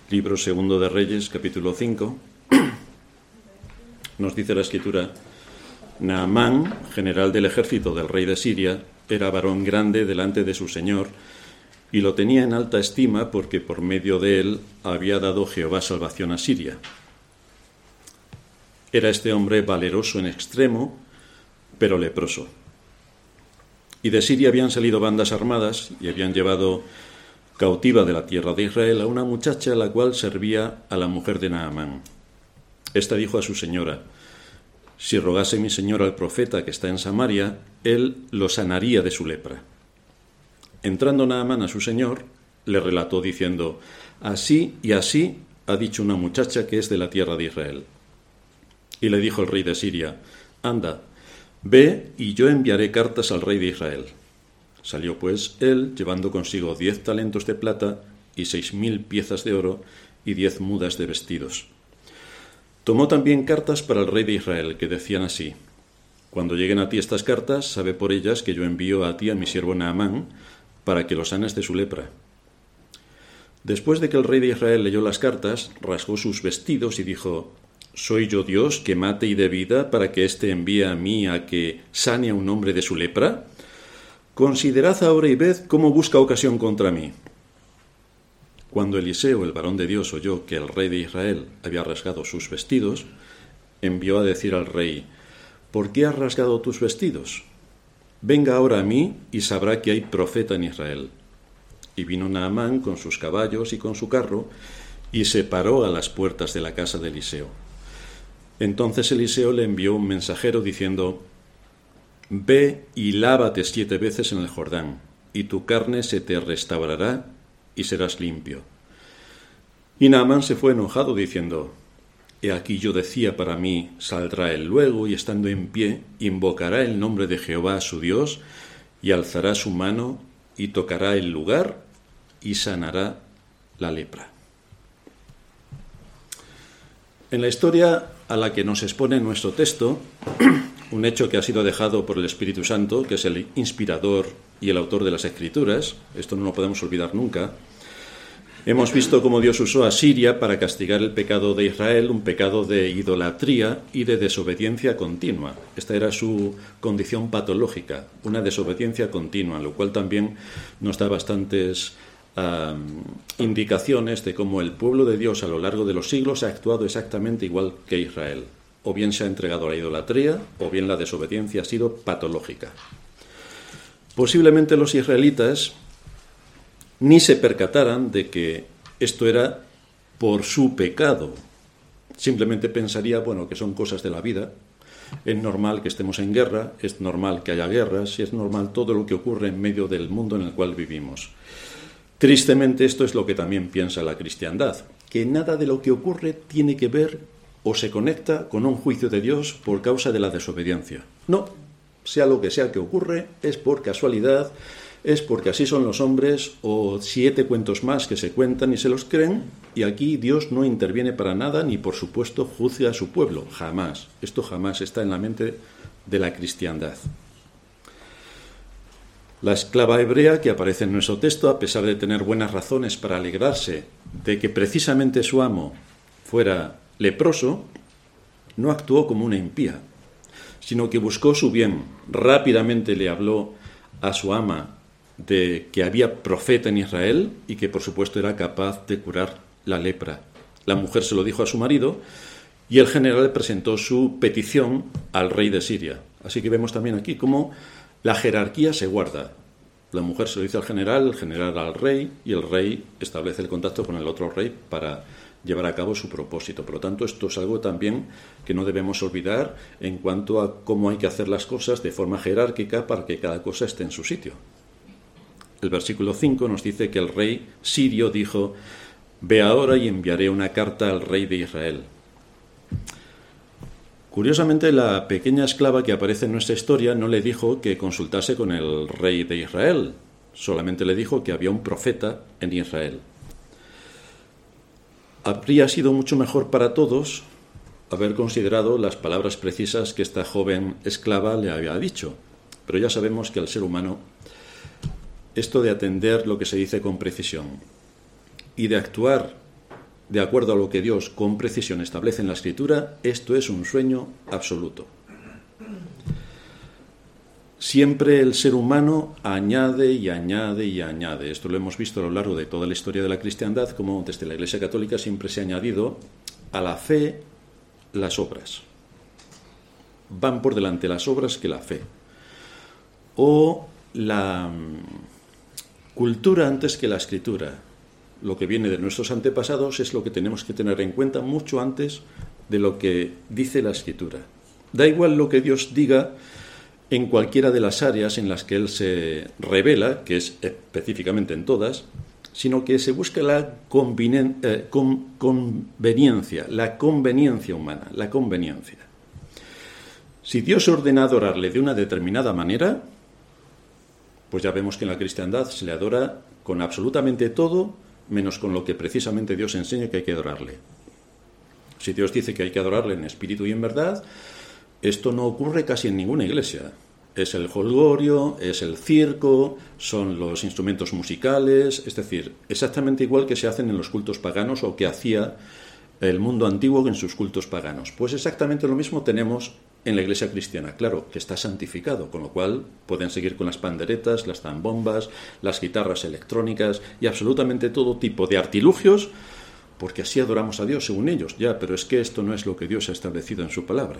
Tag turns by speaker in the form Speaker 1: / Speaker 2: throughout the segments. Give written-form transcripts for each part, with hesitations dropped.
Speaker 1: Libro segundo de Reyes, capítulo 5, nos dice la Escritura: Naamán, general del ejército del rey de Siria, era varón grande delante de su señor, y lo tenía en alta estima porque por medio de él había dado Jehová salvación a Siria. Era este hombre valeroso en extremo, pero leproso. Y de Siria habían salido bandas armadas y habían llevado cautiva de la tierra de Israel a una muchacha la cual servía a la mujer de Naamán. Esta dijo a su señora: si rogase mi señor al profeta que está en Samaria, él lo sanaría de su lepra. Entrando Naamán a su señor, le relató diciendo: así y así ha dicho una muchacha que es de la tierra de Israel. Y le dijo el rey de Siria: anda, ve y yo enviaré cartas al rey de Israel. Salió pues él, llevando consigo 10 talentos de plata y 6,000 piezas de oro y 10 mudas de vestidos. Tomó también cartas para el rey de Israel, que decían así: cuando lleguen a ti estas cartas, sabe por ellas que yo envío a ti a mi siervo Naamán, para que lo sanes de su lepra. Después de que el rey de Israel leyó las cartas, rasgó sus vestidos y dijo: ¿soy yo Dios que mate y dé vida para que éste envíe a mí a que sane a un hombre de su lepra? Considerad ahora y ved cómo busca ocasión contra mí. Cuando Eliseo, el varón de Dios, oyó que el rey de Israel había rasgado sus vestidos, envió a decir al rey: ¿por qué has rasgado tus vestidos? Venga ahora a mí y sabrá que hay profeta en Israel. Y vino Naamán con sus caballos y con su carro, y se paró a las puertas de la casa de Eliseo. Entonces Eliseo le envió un mensajero diciendo: ve y lávate 7 veces en el Jordán, y tu carne se te restaurará y serás limpio. Y Naamán se fue enojado diciendo: he aquí yo decía para mí, saldrá él luego y estando en pie, invocará el nombre de Jehová su Dios, y alzará su mano y tocará el lugar y sanará la lepra. En la historia a la que nos expone nuestro texto, un hecho que ha sido dejado por el Espíritu Santo, que es el inspirador y el autor de las Escrituras, esto no lo podemos olvidar nunca. Hemos visto cómo Dios usó a Siria para castigar el pecado de Israel, un pecado de idolatría y de desobediencia continua. Esta era su condición patológica, una desobediencia continua, lo cual también nos da bastantes indicaciones de cómo el pueblo de Dios a lo largo de los siglos ha actuado exactamente igual que Israel. O bien se ha entregado a la idolatría, o bien la desobediencia ha sido patológica. Posiblemente los israelitas ni se percataran de que esto era por su pecado. Simplemente pensaría, bueno, que son cosas de la vida. Es normal que estemos en guerra, es normal que haya guerras, y es normal todo lo que ocurre en medio del mundo en el cual vivimos. Tristemente, esto es lo que también piensa la cristiandad, que nada de lo que ocurre tiene que ver o se conecta con un juicio de Dios por causa de la desobediencia. No, sea lo que sea que ocurre, es por casualidad, es porque así son los hombres, o 7 cuentos más que se cuentan y se los creen, y aquí Dios no interviene para nada, ni por supuesto juzga a su pueblo, jamás. Esto jamás está en la mente de la cristiandad. La esclava hebrea que aparece en nuestro texto, a pesar de tener buenas razones para alegrarse de que precisamente su amo fuera leproso, no actuó como una impía, sino que buscó su bien. Rápidamente le habló a su ama de que había profeta en Israel y que por supuesto era capaz de curar la lepra. La mujer se lo dijo a su marido y el general le presentó su petición al rey de Siria. Así que vemos también aquí cómo la jerarquía se guarda. La mujer se lo dice al general, el general al rey, y el rey establece el contacto con el otro rey para llevar a cabo su propósito. Por lo tanto, esto es algo también que no debemos olvidar en cuanto a cómo hay que hacer las cosas de forma jerárquica para que cada cosa esté en su sitio. El versículo 5 nos dice que el rey sirio dijo: ve ahora y enviaré una carta al rey de Israel. Curiosamente, la pequeña esclava que aparece en nuestra historia no le dijo que consultase con el rey de Israel, solamente le dijo que había un profeta en Israel. Habría sido mucho mejor para todos haber considerado las palabras precisas que esta joven esclava le había dicho, pero ya sabemos que al ser humano esto de atender lo que se dice con precisión y de actuar de acuerdo a lo que Dios con precisión establece en la Escritura, esto es un sueño absoluto. Siempre el ser humano añade y añade y añade. Esto lo hemos visto a lo largo de toda la historia de la cristiandad, como desde la Iglesia Católica siempre se ha añadido a la fe las obras. Van por delante las obras que la fe. O la cultura antes que la escritura. Lo que viene de nuestros antepasados es lo que tenemos que tener en cuenta mucho antes de lo que dice la escritura. Da igual lo que Dios diga en cualquiera de las áreas en las que Él se revela, que es específicamente en todas, sino que se busca la conveniencia humana, la conveniencia. Si Dios ordena adorarle de una determinada manera, pues ya vemos que en la cristiandad se le adora con absolutamente todo, menos con lo que precisamente Dios enseña que hay que adorarle. Si Dios dice que hay que adorarle en espíritu y en verdad, esto no ocurre casi en ninguna iglesia. Es el jolgorio, es el circo, son los instrumentos musicales, es decir, exactamente igual que se hacen en los cultos paganos o que hacía el mundo antiguo en sus cultos paganos. Pues exactamente lo mismo tenemos en la iglesia cristiana. Claro, que está santificado, con lo cual pueden seguir con las panderetas, las zambombas, las guitarras electrónicas y absolutamente todo tipo de artilugios, porque así adoramos a Dios según ellos. Ya, pero es que esto no es lo que Dios ha establecido en su palabra.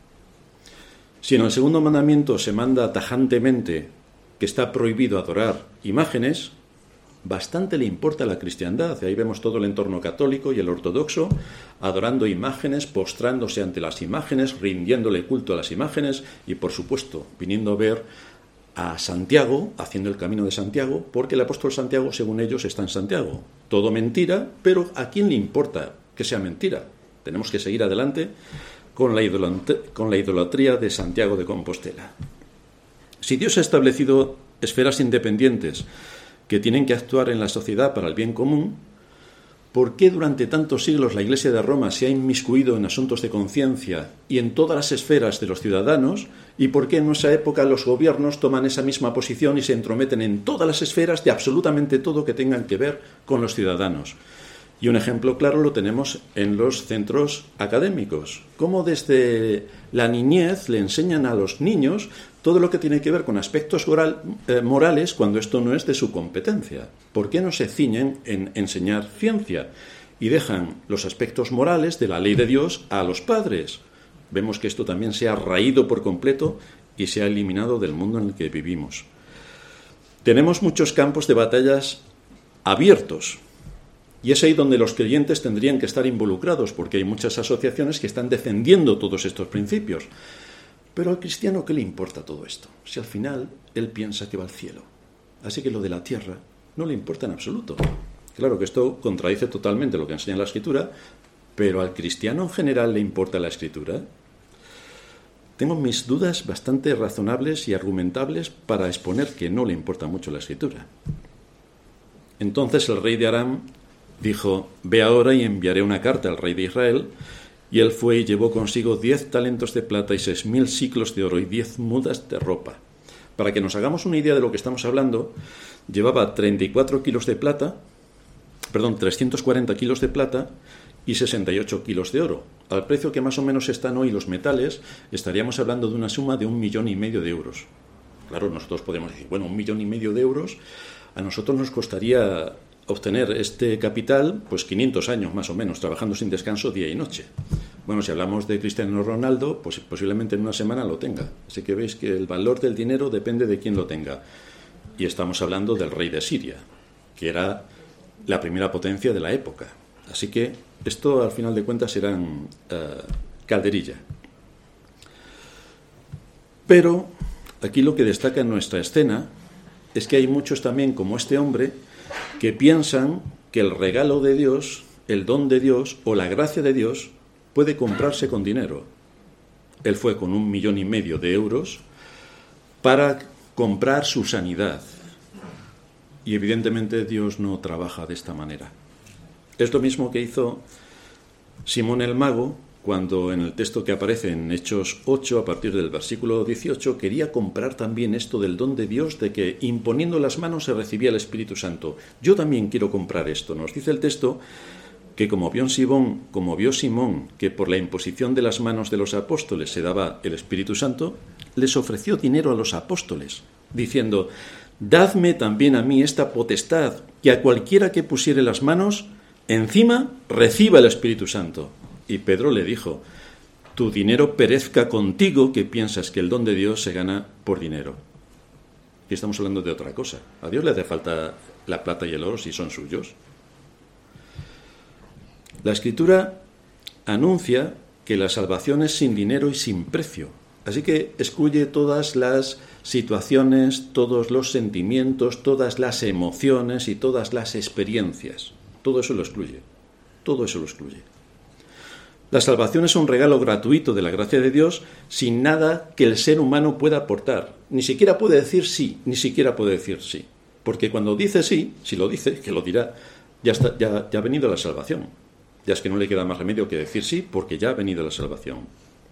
Speaker 1: Si en el segundo mandamiento se manda tajantemente que está prohibido adorar imágenes, bastante le importa a la cristiandad. Ahí vemos todo el entorno católico y el ortodoxo adorando imágenes, postrándose ante las imágenes, rindiéndole culto a las imágenes y, por supuesto, viniendo a ver a Santiago, haciendo el camino de Santiago, porque el apóstol Santiago, según ellos, está en Santiago. Todo mentira, pero ¿a quién le importa que sea mentira? Tenemos que seguir adelante con la idolatría de Santiago de Compostela. Si Dios ha establecido esferas independientes que tienen que actuar en la sociedad para el bien común, ¿por qué durante tantos siglos la Iglesia de Roma se ha inmiscuido en asuntos de conciencia y en todas las esferas de los ciudadanos? ¿Y por qué en nuestra época los gobiernos toman esa misma posición y se entrometen en todas las esferas de absolutamente todo que tengan que ver con los ciudadanos? Y un ejemplo claro lo tenemos en los centros académicos. Cómo desde la niñez le enseñan a los niños todo lo que tiene que ver con aspectos morales cuando esto no es de su competencia. ¿Por qué no se ciñen en enseñar ciencia y dejan los aspectos morales de la ley de Dios a los padres? Vemos que esto también se ha raído por completo y se ha eliminado del mundo en el que vivimos. Tenemos muchos campos de batallas abiertos. Y es ahí donde los creyentes tendrían que estar involucrados, porque hay muchas asociaciones que están defendiendo todos estos principios. Pero al cristiano, ¿qué le importa todo esto? Si al final él piensa que va al cielo. Así que lo de la tierra no le importa en absoluto. Claro que esto contradice totalmente lo que enseña la Escritura, pero al cristiano en general le importa la Escritura. Tengo mis dudas bastante razonables y argumentables para exponer que no le importa mucho la Escritura. Entonces el rey de Aram dijo: «Ve ahora y enviaré una carta al rey de Israel». Y él fue y llevó consigo 10 talentos de plata y 6.000 siclos de oro y 10 mudas de ropa. Para que nos hagamos una idea de lo que estamos hablando, llevaba 340 kilos de plata y 68 kilos de oro. Al precio que más o menos están hoy los metales, estaríamos hablando de una suma de 1,5 millones de euros. Claro, nosotros podemos decir, bueno, 1,5 millones de euros, a nosotros nos costaría obtener este capital, pues 500 años más o menos, trabajando sin descanso día y noche. Bueno, si hablamos de Cristiano Ronaldo, pues posiblemente en una semana lo tenga. Así que veis que el valor del dinero depende de quién lo tenga. Y estamos hablando del rey de Siria, que era la primera potencia de la época. Así que esto, al final de cuentas, serán calderilla. Pero aquí lo que destaca en nuestra escena es que hay muchos también, como este hombre, que piensan que el regalo de Dios, el don de Dios o la gracia de Dios puede comprarse con dinero. Él fue con 1,5 millones de euros para comprar su sanidad. Y evidentemente Dios no trabaja de esta manera. Es lo mismo que hizo Simón el Mago cuando en el texto que aparece en Hechos 8, a partir del versículo 18, quería comprar también esto del don de Dios, de que imponiendo las manos se recibía el Espíritu Santo. Yo también quiero comprar esto. Nos dice el texto que como vio Simón que por la imposición de las manos de los apóstoles se daba el Espíritu Santo, les ofreció dinero a los apóstoles, diciendo: «Dadme también a mí esta potestad, que a cualquiera que pusiere las manos encima reciba el Espíritu Santo». Y Pedro le dijo: «Tu dinero perezca contigo, que piensas que el don de Dios se gana por dinero». Y estamos hablando de otra cosa. A Dios le hace falta la plata y el oro si son suyos. La Escritura anuncia que la salvación es sin dinero y sin precio. Así que excluye todas las situaciones, todos los sentimientos, todas las emociones y todas las experiencias. Todo eso lo excluye. Todo eso lo excluye. La salvación es un regalo gratuito de la gracia de Dios sin nada que el ser humano pueda aportar. Ni siquiera puede decir sí, ni siquiera puede decir sí. Porque cuando dice sí, si lo dice, que lo dirá, ya ha venido la salvación. Ya es que no le queda más remedio que decir sí, porque ya ha venido la salvación.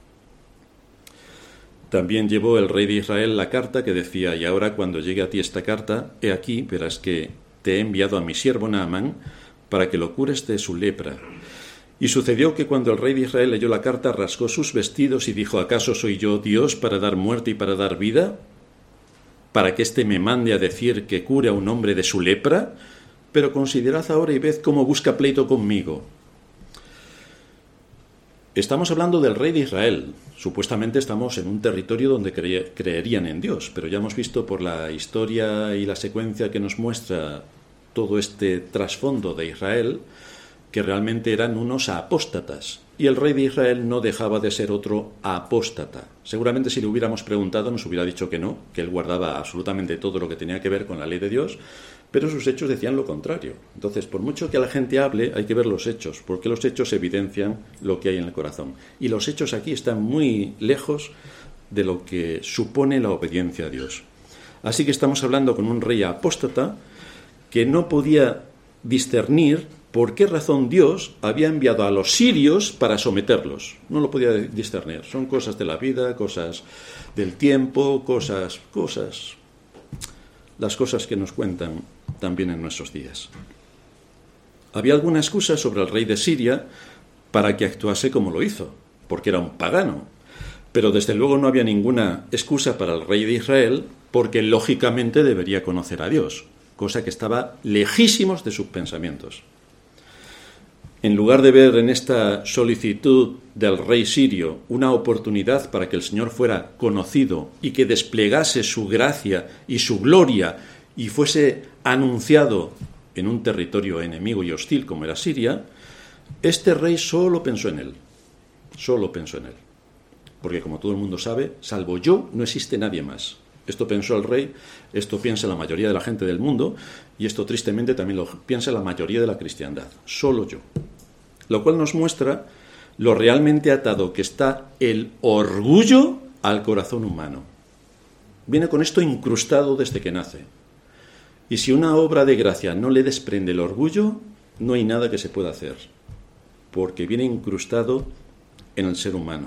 Speaker 1: También llevó el rey de Israel la carta que decía: «Y ahora, cuando llegue a ti esta carta, he aquí, verás que te he enviado a mi siervo Naamán para que lo cures de su lepra». Y sucedió que cuando el rey de Israel leyó la carta, rasgó sus vestidos y dijo: «¿Acaso soy yo Dios para dar muerte y para dar vida? ¿Para que éste me mande a decir que cure a un hombre de su lepra? Pero considerad ahora y ved cómo busca pleito conmigo». Estamos hablando del rey de Israel. Supuestamente estamos en un territorio donde creerían en Dios, pero ya hemos visto por la historia y la secuencia que nos muestra todo este trasfondo de Israel que realmente eran unos apóstatas. Y el rey de Israel no dejaba de ser otro apóstata. Seguramente si le hubiéramos preguntado nos hubiera dicho que no, que él guardaba absolutamente todo lo que tenía que ver con la ley de Dios, pero sus hechos decían lo contrario. Entonces, por mucho que la gente hable, hay que ver los hechos, porque los hechos evidencian lo que hay en el corazón. Y los hechos aquí están muy lejos de lo que supone la obediencia a Dios. Así que estamos hablando con un rey apóstata que no podía discernir por qué razón Dios había enviado a los sirios para someterlos. No lo podía discernir. Son cosas de la vida, cosas del tiempo, cosas. Las cosas que nos cuentan también en nuestros días. Había alguna excusa sobre el rey de Siria para que actuase como lo hizo, porque era un pagano. Pero desde luego no había ninguna excusa para el rey de Israel, porque lógicamente debería conocer a Dios, cosa que estaba lejísimos de sus pensamientos. En lugar de ver en esta solicitud del rey sirio una oportunidad para que el Señor fuera conocido y que desplegase su gracia y su gloria y fuese anunciado en un territorio enemigo y hostil como era Siria, este rey solo pensó en él. Solo pensó en él. Porque como todo el mundo sabe, salvo yo, no existe nadie más. Esto pensó el rey, esto piensa la mayoría de la gente del mundo y esto tristemente también lo piensa la mayoría de la cristiandad. Solo yo. Lo cual nos muestra lo realmente atado que está el orgullo al corazón humano. Viene con esto incrustado desde que nace. Y si una obra de gracia no le desprende el orgullo, no hay nada que se pueda hacer, porque viene incrustado en el ser humano.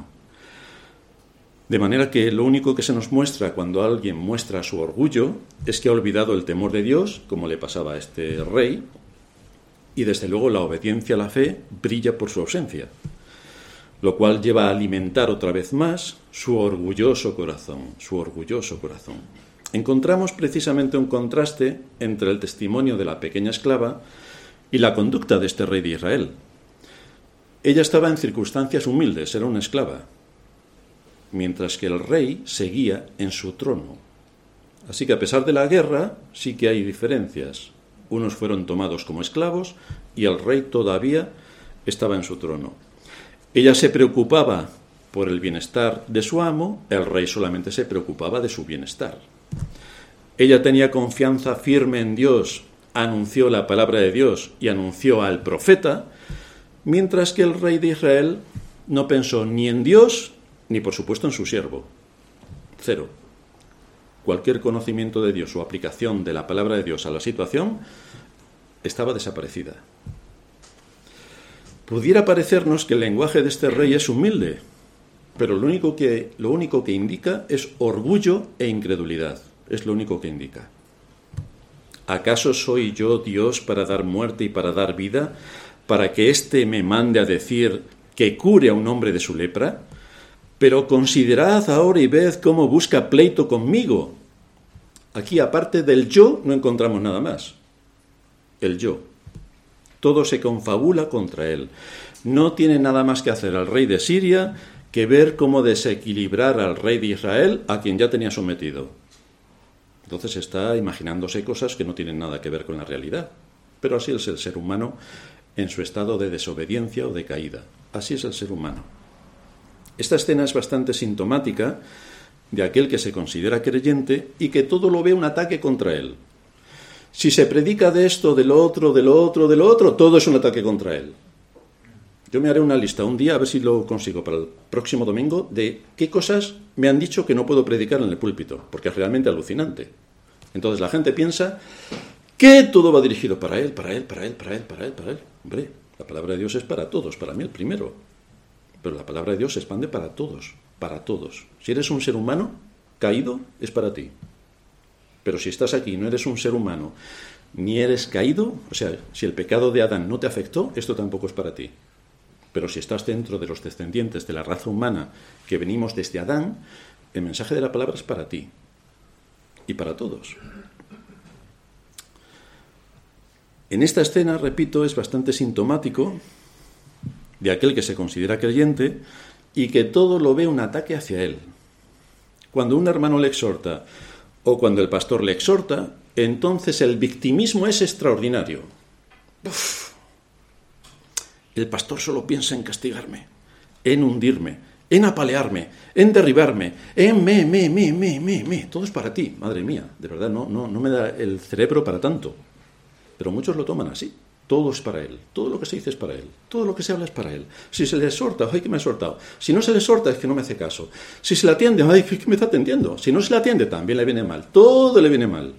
Speaker 1: De manera que lo único que se nos muestra cuando alguien muestra su orgullo es que ha olvidado el temor de Dios, como le pasaba a este rey, y desde luego la obediencia a la fe brilla por su ausencia, lo cual lleva a alimentar otra vez más su orgulloso corazón. Encontramos precisamente un contraste entre el testimonio de la pequeña esclava y la conducta de este rey de Israel. Ella estaba en circunstancias humildes, era una esclava, mientras que el rey seguía en su trono. Así que a pesar de la guerra, sí que hay diferencias. Unos fueron tomados como esclavos y el rey todavía estaba en su trono. Ella se preocupaba por el bienestar de su amo, el rey solamente se preocupaba de su bienestar. Ella tenía confianza firme en Dios, anunció la palabra de Dios y anunció al profeta, mientras que el rey de Israel no pensó ni en Dios ni por supuesto en su siervo. Cero. Cualquier conocimiento de Dios o aplicación de la palabra de Dios a la situación estaba desaparecida. Pudiera parecernos que el lenguaje de este rey es humilde, pero lo único que indica es orgullo e incredulidad. Es lo único que indica. ¿Acaso soy yo Dios para dar muerte y para dar vida? para que éste me mande a decir que cure a un hombre de su lepra? Pero considerad ahora y ved cómo busca pleito conmigo. Aquí, aparte del yo, no encontramos nada más. El yo. Todo se confabula contra él. No tiene nada más que hacer al rey de Siria que ver cómo desequilibrar al rey de Israel, a quien ya tenía sometido. Entonces está imaginándose cosas que no tienen nada que ver con la realidad. Pero así es el ser humano en su estado de desobediencia o de caída. Así es el ser humano. Esta escena es bastante sintomática de aquel que se considera creyente y que todo lo ve un ataque contra él. Si se predica de esto, de lo otro, todo es un ataque contra él. Yo me haré una lista un día, a ver si lo consigo para el próximo domingo, de qué cosas me han dicho que no puedo predicar en el púlpito, porque es realmente alucinante. Entonces la gente piensa que todo va dirigido para él. Hombre, la palabra de Dios es para todos, para mí el primero. Pero la palabra de Dios se expande para todos, para todos. Si eres un ser humano caído, es para ti. Pero si estás aquí y no eres un ser humano, ni eres caído, o sea, si el pecado de Adán no te afectó, esto tampoco es para ti. Pero si estás dentro de los descendientes de la raza humana que venimos desde Adán, el mensaje de la palabra es para ti y para todos. En esta escena, repito, es bastante sintomático de aquel que se considera creyente y que todo lo ve un ataque hacia él. Cuando un hermano le exhorta o cuando el pastor le exhorta, entonces el victimismo es extraordinario. Uf. El pastor solo piensa en castigarme, en hundirme, en apalearme, en derribarme, en me. Todo es para ti, madre mía. De verdad, no me da el cerebro para tanto. Pero muchos lo toman así. Todo es para él. Todo lo que se dice es para él. Todo lo que se habla es para él. Si se le exhorta, ¡ay, que me ha exhortado! Si no se le exhorta, es que no me hace caso. Si se le atiende, ¡ay, que me está atendiendo! Si no se le atiende, también le viene mal. Todo le viene mal.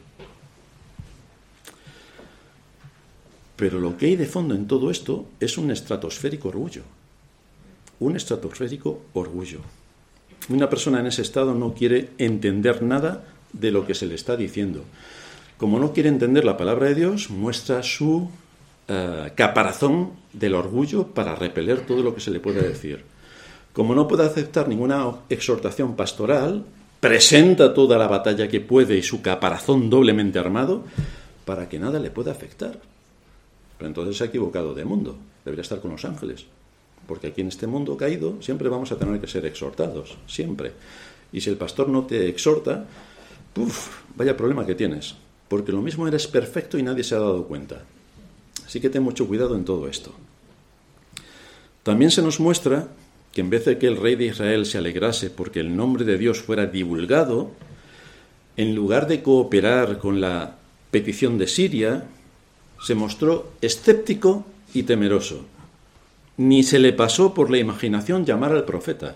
Speaker 1: Pero lo que hay de fondo en todo esto es un estratosférico orgullo. Un estratosférico orgullo. Una persona en ese estado no quiere entender nada de lo que se le está diciendo. Como no quiere entender la palabra de Dios, muestra su caparazón del orgullo para repeler todo lo que se le pueda decir. Como no puede aceptar ninguna exhortación pastoral, presenta toda la batalla que puede y su caparazón doblemente armado para que nada le pueda afectar. Pero entonces se ha equivocado de mundo. Debería estar con los ángeles. Porque aquí en este mundo caído siempre vamos a tener que ser exhortados. Siempre. Y si el pastor no te exhorta, vaya problema que tienes. Porque lo mismo eres perfecto y nadie se ha dado cuenta. Así que ten mucho cuidado en todo esto. También se nos muestra que en vez de que el rey de Israel se alegrase porque el nombre de Dios fuera divulgado, en lugar de cooperar con la petición de Siria, se mostró escéptico y temeroso. Ni se le pasó por la imaginación llamar al profeta.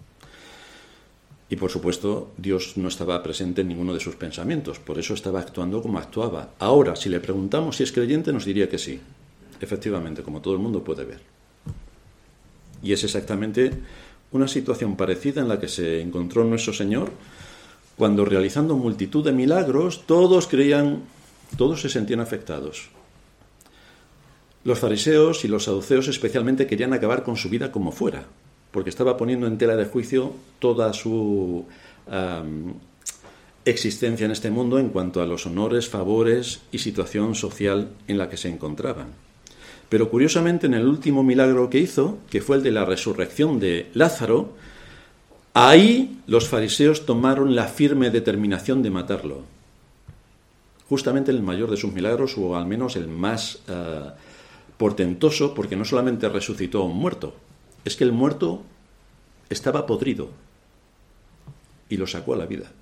Speaker 1: Y por supuesto, Dios no estaba presente en ninguno de sus pensamientos, por eso estaba actuando como actuaba. Ahora, si le preguntamos si es creyente, nos diría que sí. Efectivamente, como todo el mundo puede ver. Y es exactamente una situación parecida en la que se encontró nuestro Señor cuando, realizando multitud de milagros, todos se sentían afectados. Los fariseos y los saduceos especialmente querían acabar con su vida como fuera, porque estaba poniendo en tela de juicio toda su existencia en este mundo en cuanto a los honores, favores y situación social en la que se encontraban. Pero curiosamente, en el último milagro que hizo, que fue el de la resurrección de Lázaro, ahí los fariseos tomaron la firme determinación de matarlo. Justamente el mayor de sus milagros, o al menos el más portentoso, porque no solamente resucitó a un muerto, es que el muerto estaba podrido y lo sacó a la vida.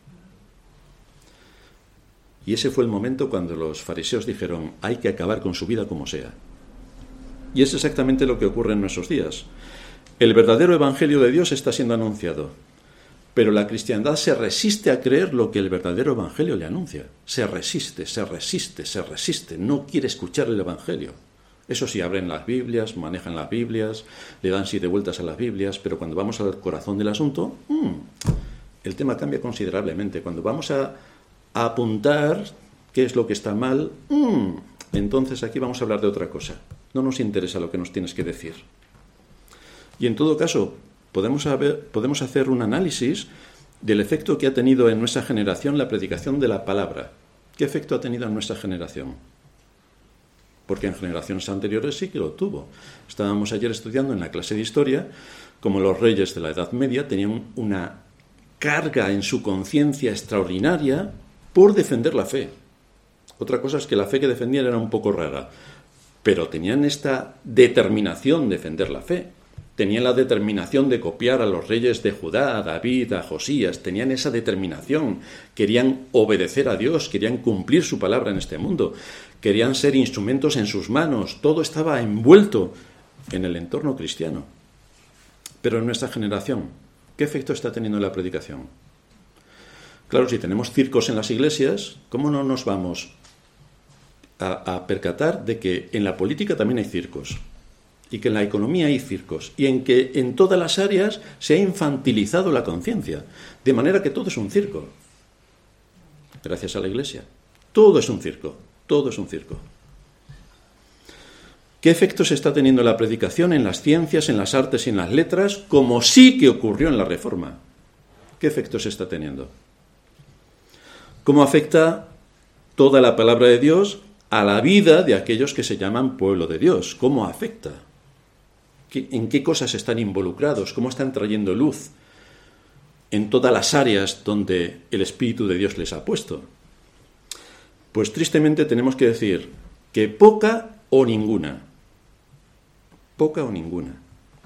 Speaker 1: Y ese fue el momento cuando los fariseos dijeron: hay que acabar con su vida como sea. Y es exactamente lo que ocurre en nuestros días. El verdadero evangelio de Dios está siendo anunciado, pero la cristiandad se resiste a creer lo que el verdadero evangelio le anuncia. Se resiste, no quiere escuchar el evangelio. Eso sí, abren las Biblias, manejan las Biblias, le dan 7 vueltas a las Biblias, pero cuando vamos al corazón del asunto, el tema cambia considerablemente. Cuando vamos a apuntar qué es lo que está mal, entonces aquí vamos a hablar de otra cosa. No nos interesa lo que nos tienes que decir. Y en todo caso, podemos hacer un análisis del efecto que ha tenido en nuestra generación la predicación de la palabra. ¿Qué efecto ha tenido en nuestra generación? Porque en generaciones anteriores sí que lo tuvo. Estábamos ayer estudiando en la clase de historia cómo los reyes de la Edad Media tenían una carga en su conciencia extraordinaria por defender la fe. Otra cosa es que la fe que defendían era un poco rara, pero tenían esta determinación de defender la fe. Tenían la determinación de copiar a los reyes de Judá, a David, a Josías. Tenían esa determinación. Querían obedecer a Dios, querían cumplir su palabra en este mundo. Querían ser instrumentos en sus manos. Todo estaba envuelto en el entorno cristiano. Pero en nuestra generación, ¿qué efecto está teniendo la predicación? Claro, si tenemos circos en las iglesias, ¿cómo no nos vamos a percatar de que en la política también hay circos? Y que en la economía hay circos, y en que en todas las áreas se ha infantilizado la conciencia, de manera que todo es un circo. Gracias a la Iglesia. Todo es un circo, todo es un circo. ¿Qué efectos está teniendo la predicación en las ciencias, en las artes y en las letras, como sí que ocurrió en la Reforma? ¿Qué efectos está teniendo? ¿Cómo afecta toda la palabra de Dios a la vida de aquellos que se llaman pueblo de Dios? ¿Cómo afecta? ¿En qué cosas están involucrados? ¿Cómo están trayendo luz en todas las áreas donde el Espíritu de Dios les ha puesto? Pues tristemente tenemos que decir que poca o ninguna. Poca o ninguna.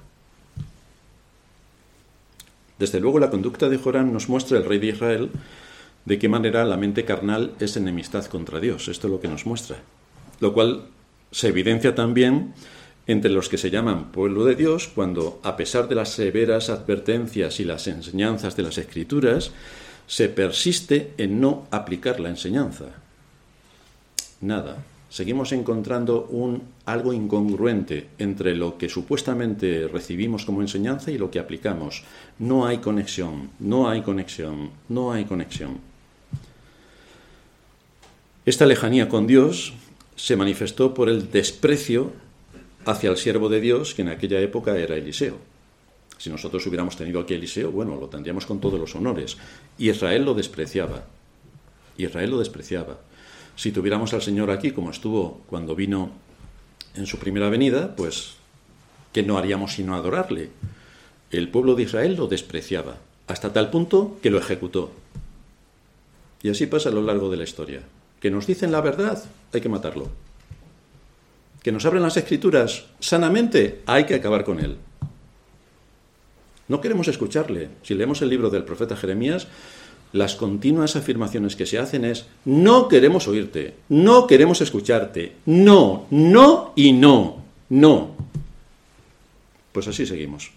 Speaker 1: Desde luego la conducta de Joram nos muestra el rey de Israel de qué manera la mente carnal es enemistad contra Dios. Esto es lo que nos muestra. Lo cual se evidencia también entre los que se llaman pueblo de Dios, cuando, a pesar de las severas advertencias y las enseñanzas de las Escrituras, se persiste en no aplicar la enseñanza. Nada. Seguimos encontrando algo incongruente entre lo que supuestamente recibimos como enseñanza y lo que aplicamos. No hay conexión, no hay conexión, no hay conexión. Esta lejanía con Dios se manifestó por el desprecio hacia el siervo de Dios, que en aquella época era Eliseo. Si nosotros hubiéramos tenido aquí a Eliseo, bueno, lo tendríamos con todos los honores. Y Israel lo despreciaba. Israel lo despreciaba. Si tuviéramos al Señor aquí, como estuvo cuando vino en su primera venida, pues, ¿qué no haríamos sino adorarle? El pueblo de Israel lo despreciaba, hasta tal punto que lo ejecutó. Y así pasa a lo largo de la historia. Que nos dicen la verdad, hay que matarlo. Que nos abren las Escrituras sanamente, hay que acabar con él. No queremos escucharle. Si leemos el libro del profeta Jeremías, las continuas afirmaciones que se hacen es: no queremos oírte, no queremos escucharte, no, no y no, no. Pues así seguimos.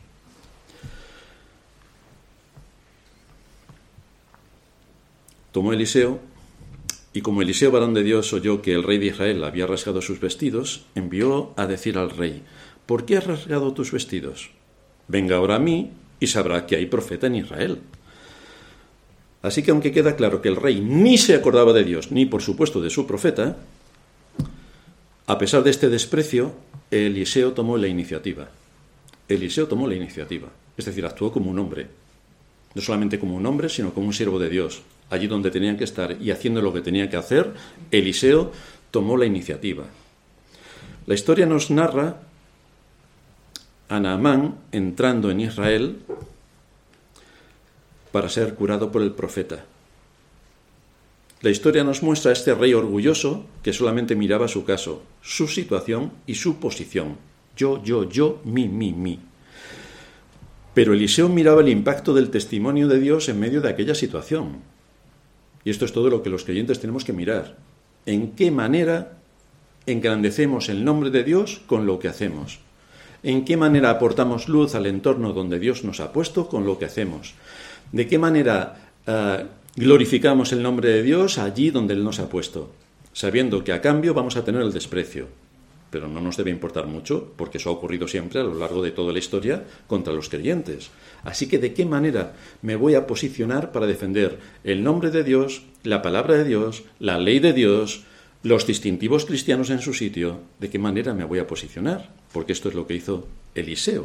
Speaker 1: Tomó Eliseo, y como Eliseo, varón de Dios, oyó que el rey de Israel había rasgado sus vestidos, envió a decir al rey: ¿por qué has rasgado tus vestidos? Venga ahora a mí y sabrá que hay profeta en Israel. Así que, aunque queda claro que el rey ni se acordaba de Dios, ni por supuesto de su profeta, a pesar de este desprecio, Eliseo tomó la iniciativa. Eliseo tomó la iniciativa, es decir, actuó como un hombre. No solamente como un hombre, sino como un siervo de Dios. Allí donde tenían que estar y haciendo lo que tenía que hacer, Eliseo tomó la iniciativa. La historia nos narra a Naamán entrando en Israel para ser curado por el profeta. La historia nos muestra a este rey orgulloso que solamente miraba su caso, su situación y su posición. Yo, mi. Pero Eliseo miraba el impacto del testimonio de Dios en medio de aquella situación. Y esto es todo lo que los creyentes tenemos que mirar. ¿En qué manera engrandecemos el nombre de Dios con lo que hacemos? ¿En qué manera aportamos luz al entorno donde Dios nos ha puesto con lo que hacemos? ¿De qué manera glorificamos el nombre de Dios allí donde Él nos ha puesto? Sabiendo que a cambio vamos a tener el desprecio. Pero no nos debe importar mucho, porque eso ha ocurrido siempre a lo largo de toda la historia contra los creyentes. Así que, ¿de qué manera me voy a posicionar para defender el nombre de Dios, la palabra de Dios, la ley de Dios, los distintivos cristianos en su sitio, ¿de qué manera me voy a posicionar? Porque esto es lo que hizo Eliseo.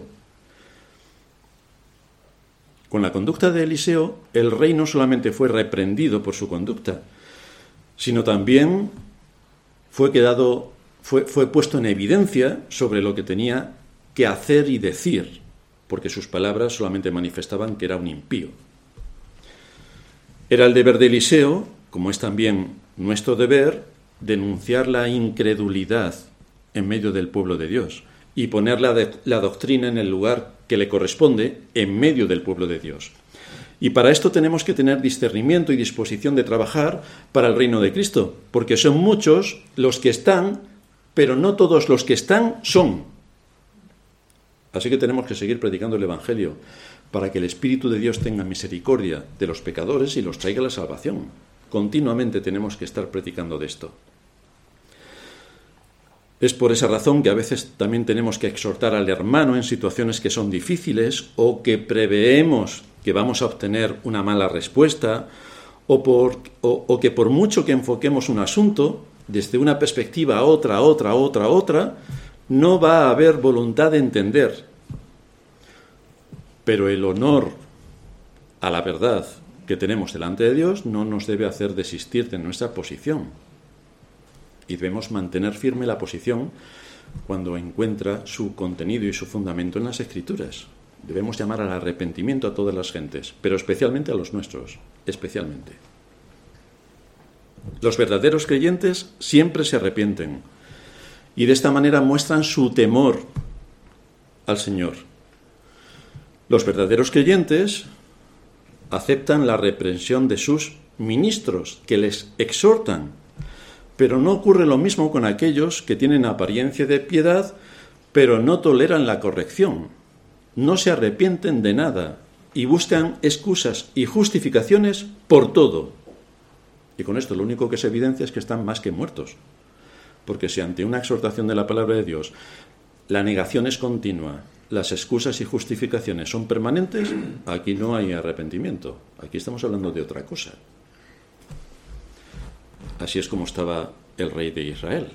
Speaker 1: Con la conducta de Eliseo, el rey no solamente fue reprendido por su conducta, sino también fue puesto en evidencia sobre lo que tenía que hacer y decir, porque sus palabras solamente manifestaban que era un impío. Era el deber de Eliseo, como es también nuestro deber, denunciar la incredulidad en medio del pueblo de Dios y poner la doctrina en el lugar que le corresponde en medio del pueblo de Dios. Y para esto tenemos que tener discernimiento y disposición de trabajar para el reino de Cristo, porque son muchos los que están, pero no todos los que están son. Así que tenemos que seguir predicando el Evangelio para que el Espíritu de Dios tenga misericordia de los pecadores y los traiga a la salvación. Continuamente tenemos que estar predicando de esto. Es por esa razón que a veces también tenemos que exhortar al hermano en situaciones que son difíciles o que preveemos que vamos a obtener una mala respuesta o que por mucho que enfoquemos un asunto, desde una perspectiva a otra, no va a haber voluntad de entender. Pero el honor a la verdad que tenemos delante de Dios no nos debe hacer desistir de nuestra posición. Y debemos mantener firme la posición cuando encuentra su contenido y su fundamento en las Escrituras. Debemos llamar al arrepentimiento a todas las gentes, pero especialmente a los nuestros, especialmente. Los verdaderos creyentes siempre se arrepienten y de esta manera muestran su temor al Señor. Los verdaderos creyentes aceptan la reprensión de sus ministros, que les exhortan. Pero no ocurre lo mismo con aquellos que tienen apariencia de piedad, pero no toleran la corrección, no se arrepienten de nada y buscan excusas y justificaciones por todo. Y con esto lo único que se evidencia es que están más que muertos. Porque si ante una exhortación de la palabra de Dios la negación es continua, las excusas y justificaciones son permanentes, aquí no hay arrepentimiento. Aquí estamos hablando de otra cosa. Así es como estaba el rey de Israel.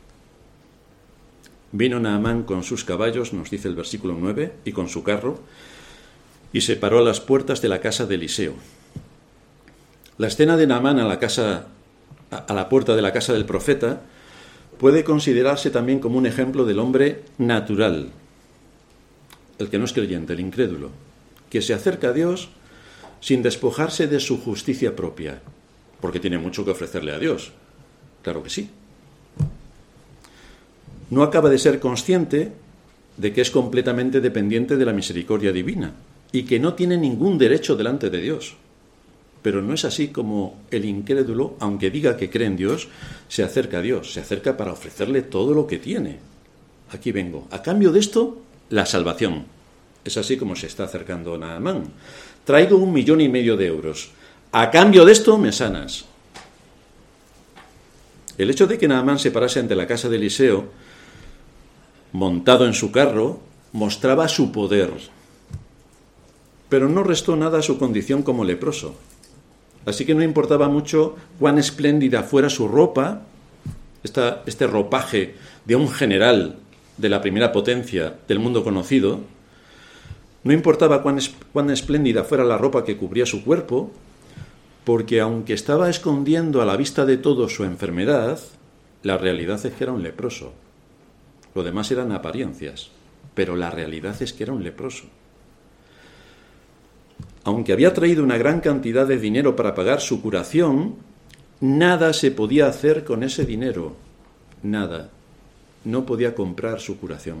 Speaker 1: Vino Naamán con sus caballos, nos dice el versículo 9, y con su carro, y se paró a las puertas de la casa de Eliseo. La escena de Naamán a la puerta de la casa del profeta puede considerarse también como un ejemplo del hombre natural, el que no es creyente, el incrédulo, que se acerca a Dios sin despojarse de su justicia propia, porque tiene mucho que ofrecerle a Dios. Claro que sí. No acaba de ser consciente de que es completamente dependiente de la misericordia divina y que no tiene ningún derecho delante de Dios. Pero no es así como el incrédulo, aunque diga que cree en Dios, se acerca a Dios. Se acerca para ofrecerle todo lo que tiene. Aquí vengo. A cambio de esto, la salvación. Es así como se está acercando Naamán. Traigo 1,5 millones de euros. A cambio de esto, me sanas. El hecho de que Naamán se parase ante la casa de Eliseo, montado en su carro, mostraba su poder. Pero no restó nada a su condición como leproso. Así que no importaba mucho cuán espléndida fuera su ropa, este ropaje de un general de la primera potencia del mundo conocido. No importaba cuán espléndida fuera la ropa que cubría su cuerpo, porque aunque estaba escondiendo a la vista de todos su enfermedad, la realidad es que era un leproso. Lo demás eran apariencias, pero la realidad es que era un leproso. Aunque había traído una gran cantidad de dinero para pagar su curación, nada se podía hacer con ese dinero. Nada. No podía comprar su curación.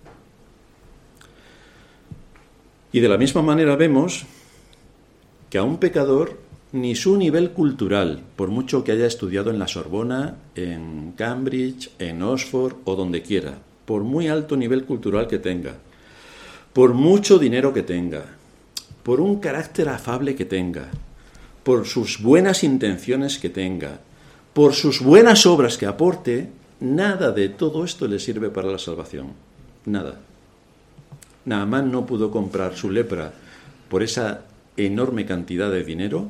Speaker 1: Y de la misma manera vemos que a un pecador ni su nivel cultural, por mucho que haya estudiado en la Sorbona, en Cambridge, en Oxford o donde quiera, por muy alto nivel cultural que tenga, por mucho dinero que tenga, por un carácter afable que tenga, por sus buenas intenciones que tenga, por sus buenas obras que aporte, nada de todo esto le sirve para la salvación. Nada. Naamán no pudo comprar su lepra por esa enorme cantidad de dinero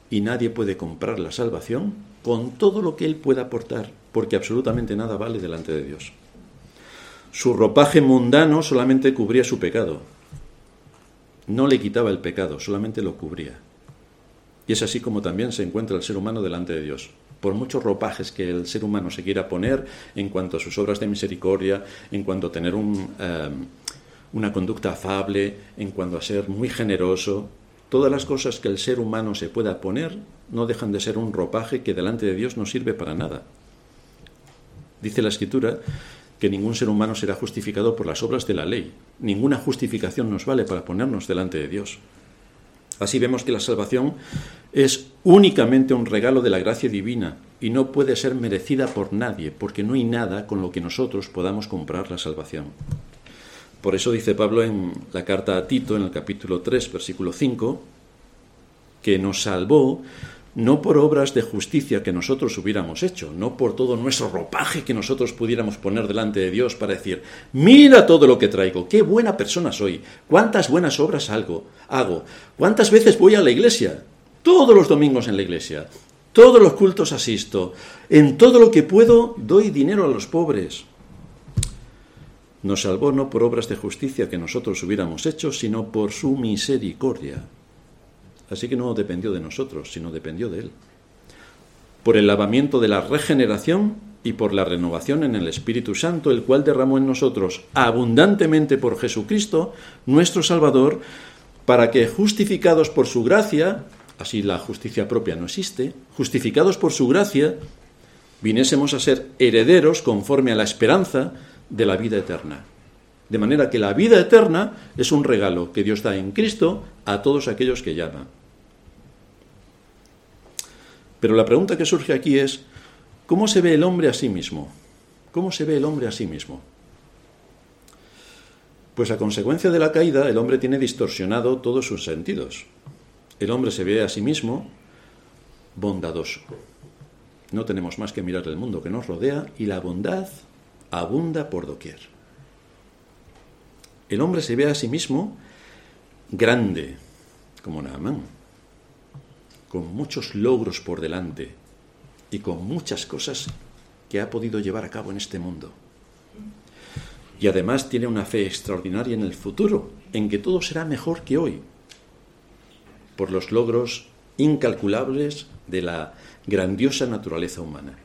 Speaker 1: y nadie puede comprar la salvación con todo lo que él pueda aportar, porque absolutamente nada vale delante de Dios. Su ropaje mundano solamente cubría su pecado. No le quitaba el pecado, solamente lo cubría. Y es así como también se encuentra el ser humano delante de Dios. Por muchos ropajes que el ser humano se quiera poner en cuanto a sus obras de misericordia, en cuanto a tener una conducta afable, en cuanto a ser muy generoso, todas las cosas que el ser humano se pueda poner no dejan de ser un ropaje que delante de Dios no sirve para nada. Dice la Escritura que ningún ser humano será justificado por las obras de la ley. Ninguna justificación nos vale para ponernos delante de Dios. Así vemos que la salvación es únicamente un regalo de la gracia divina y no puede ser merecida por nadie, porque no hay nada con lo que nosotros podamos comprar la salvación. Por eso dice Pablo en la carta a Tito, en el capítulo 3, versículo 5, que nos salvó no por obras de justicia que nosotros hubiéramos hecho, no por todo nuestro ropaje que nosotros pudiéramos poner delante de Dios para decir, mira todo lo que traigo, qué buena persona soy, cuántas buenas obras hago, cuántas veces voy a la iglesia, todos los domingos en la iglesia, todos los cultos asisto, en todo lo que puedo doy dinero a los pobres. Nos salvó no por obras de justicia que nosotros hubiéramos hecho, sino por su misericordia. Así que no dependió de nosotros, sino dependió de Él. Por el lavamiento de la regeneración y por la renovación en el Espíritu Santo, el cual derramó en nosotros abundantemente por Jesucristo, nuestro Salvador, para que, justificados por su gracia, así la justicia propia no existe, justificados por su gracia, viniésemos a ser herederos conforme a la esperanza de la vida eterna. De manera que la vida eterna es un regalo que Dios da en Cristo a todos aquellos que llaman. Pero la pregunta que surge aquí es, ¿cómo se ve el hombre a sí mismo? ¿Cómo se ve el hombre a sí mismo? Pues a consecuencia de la caída, el hombre tiene distorsionado todos sus sentidos. El hombre se ve a sí mismo bondadoso. No tenemos más que mirar el mundo que nos rodea y la bondad abunda por doquier. El hombre se ve a sí mismo grande, como Naamán, con muchos logros por delante y con muchas cosas que ha podido llevar a cabo en este mundo. Y además tiene una fe extraordinaria en el futuro, en que todo será mejor que hoy, por los logros incalculables de la grandiosa naturaleza humana.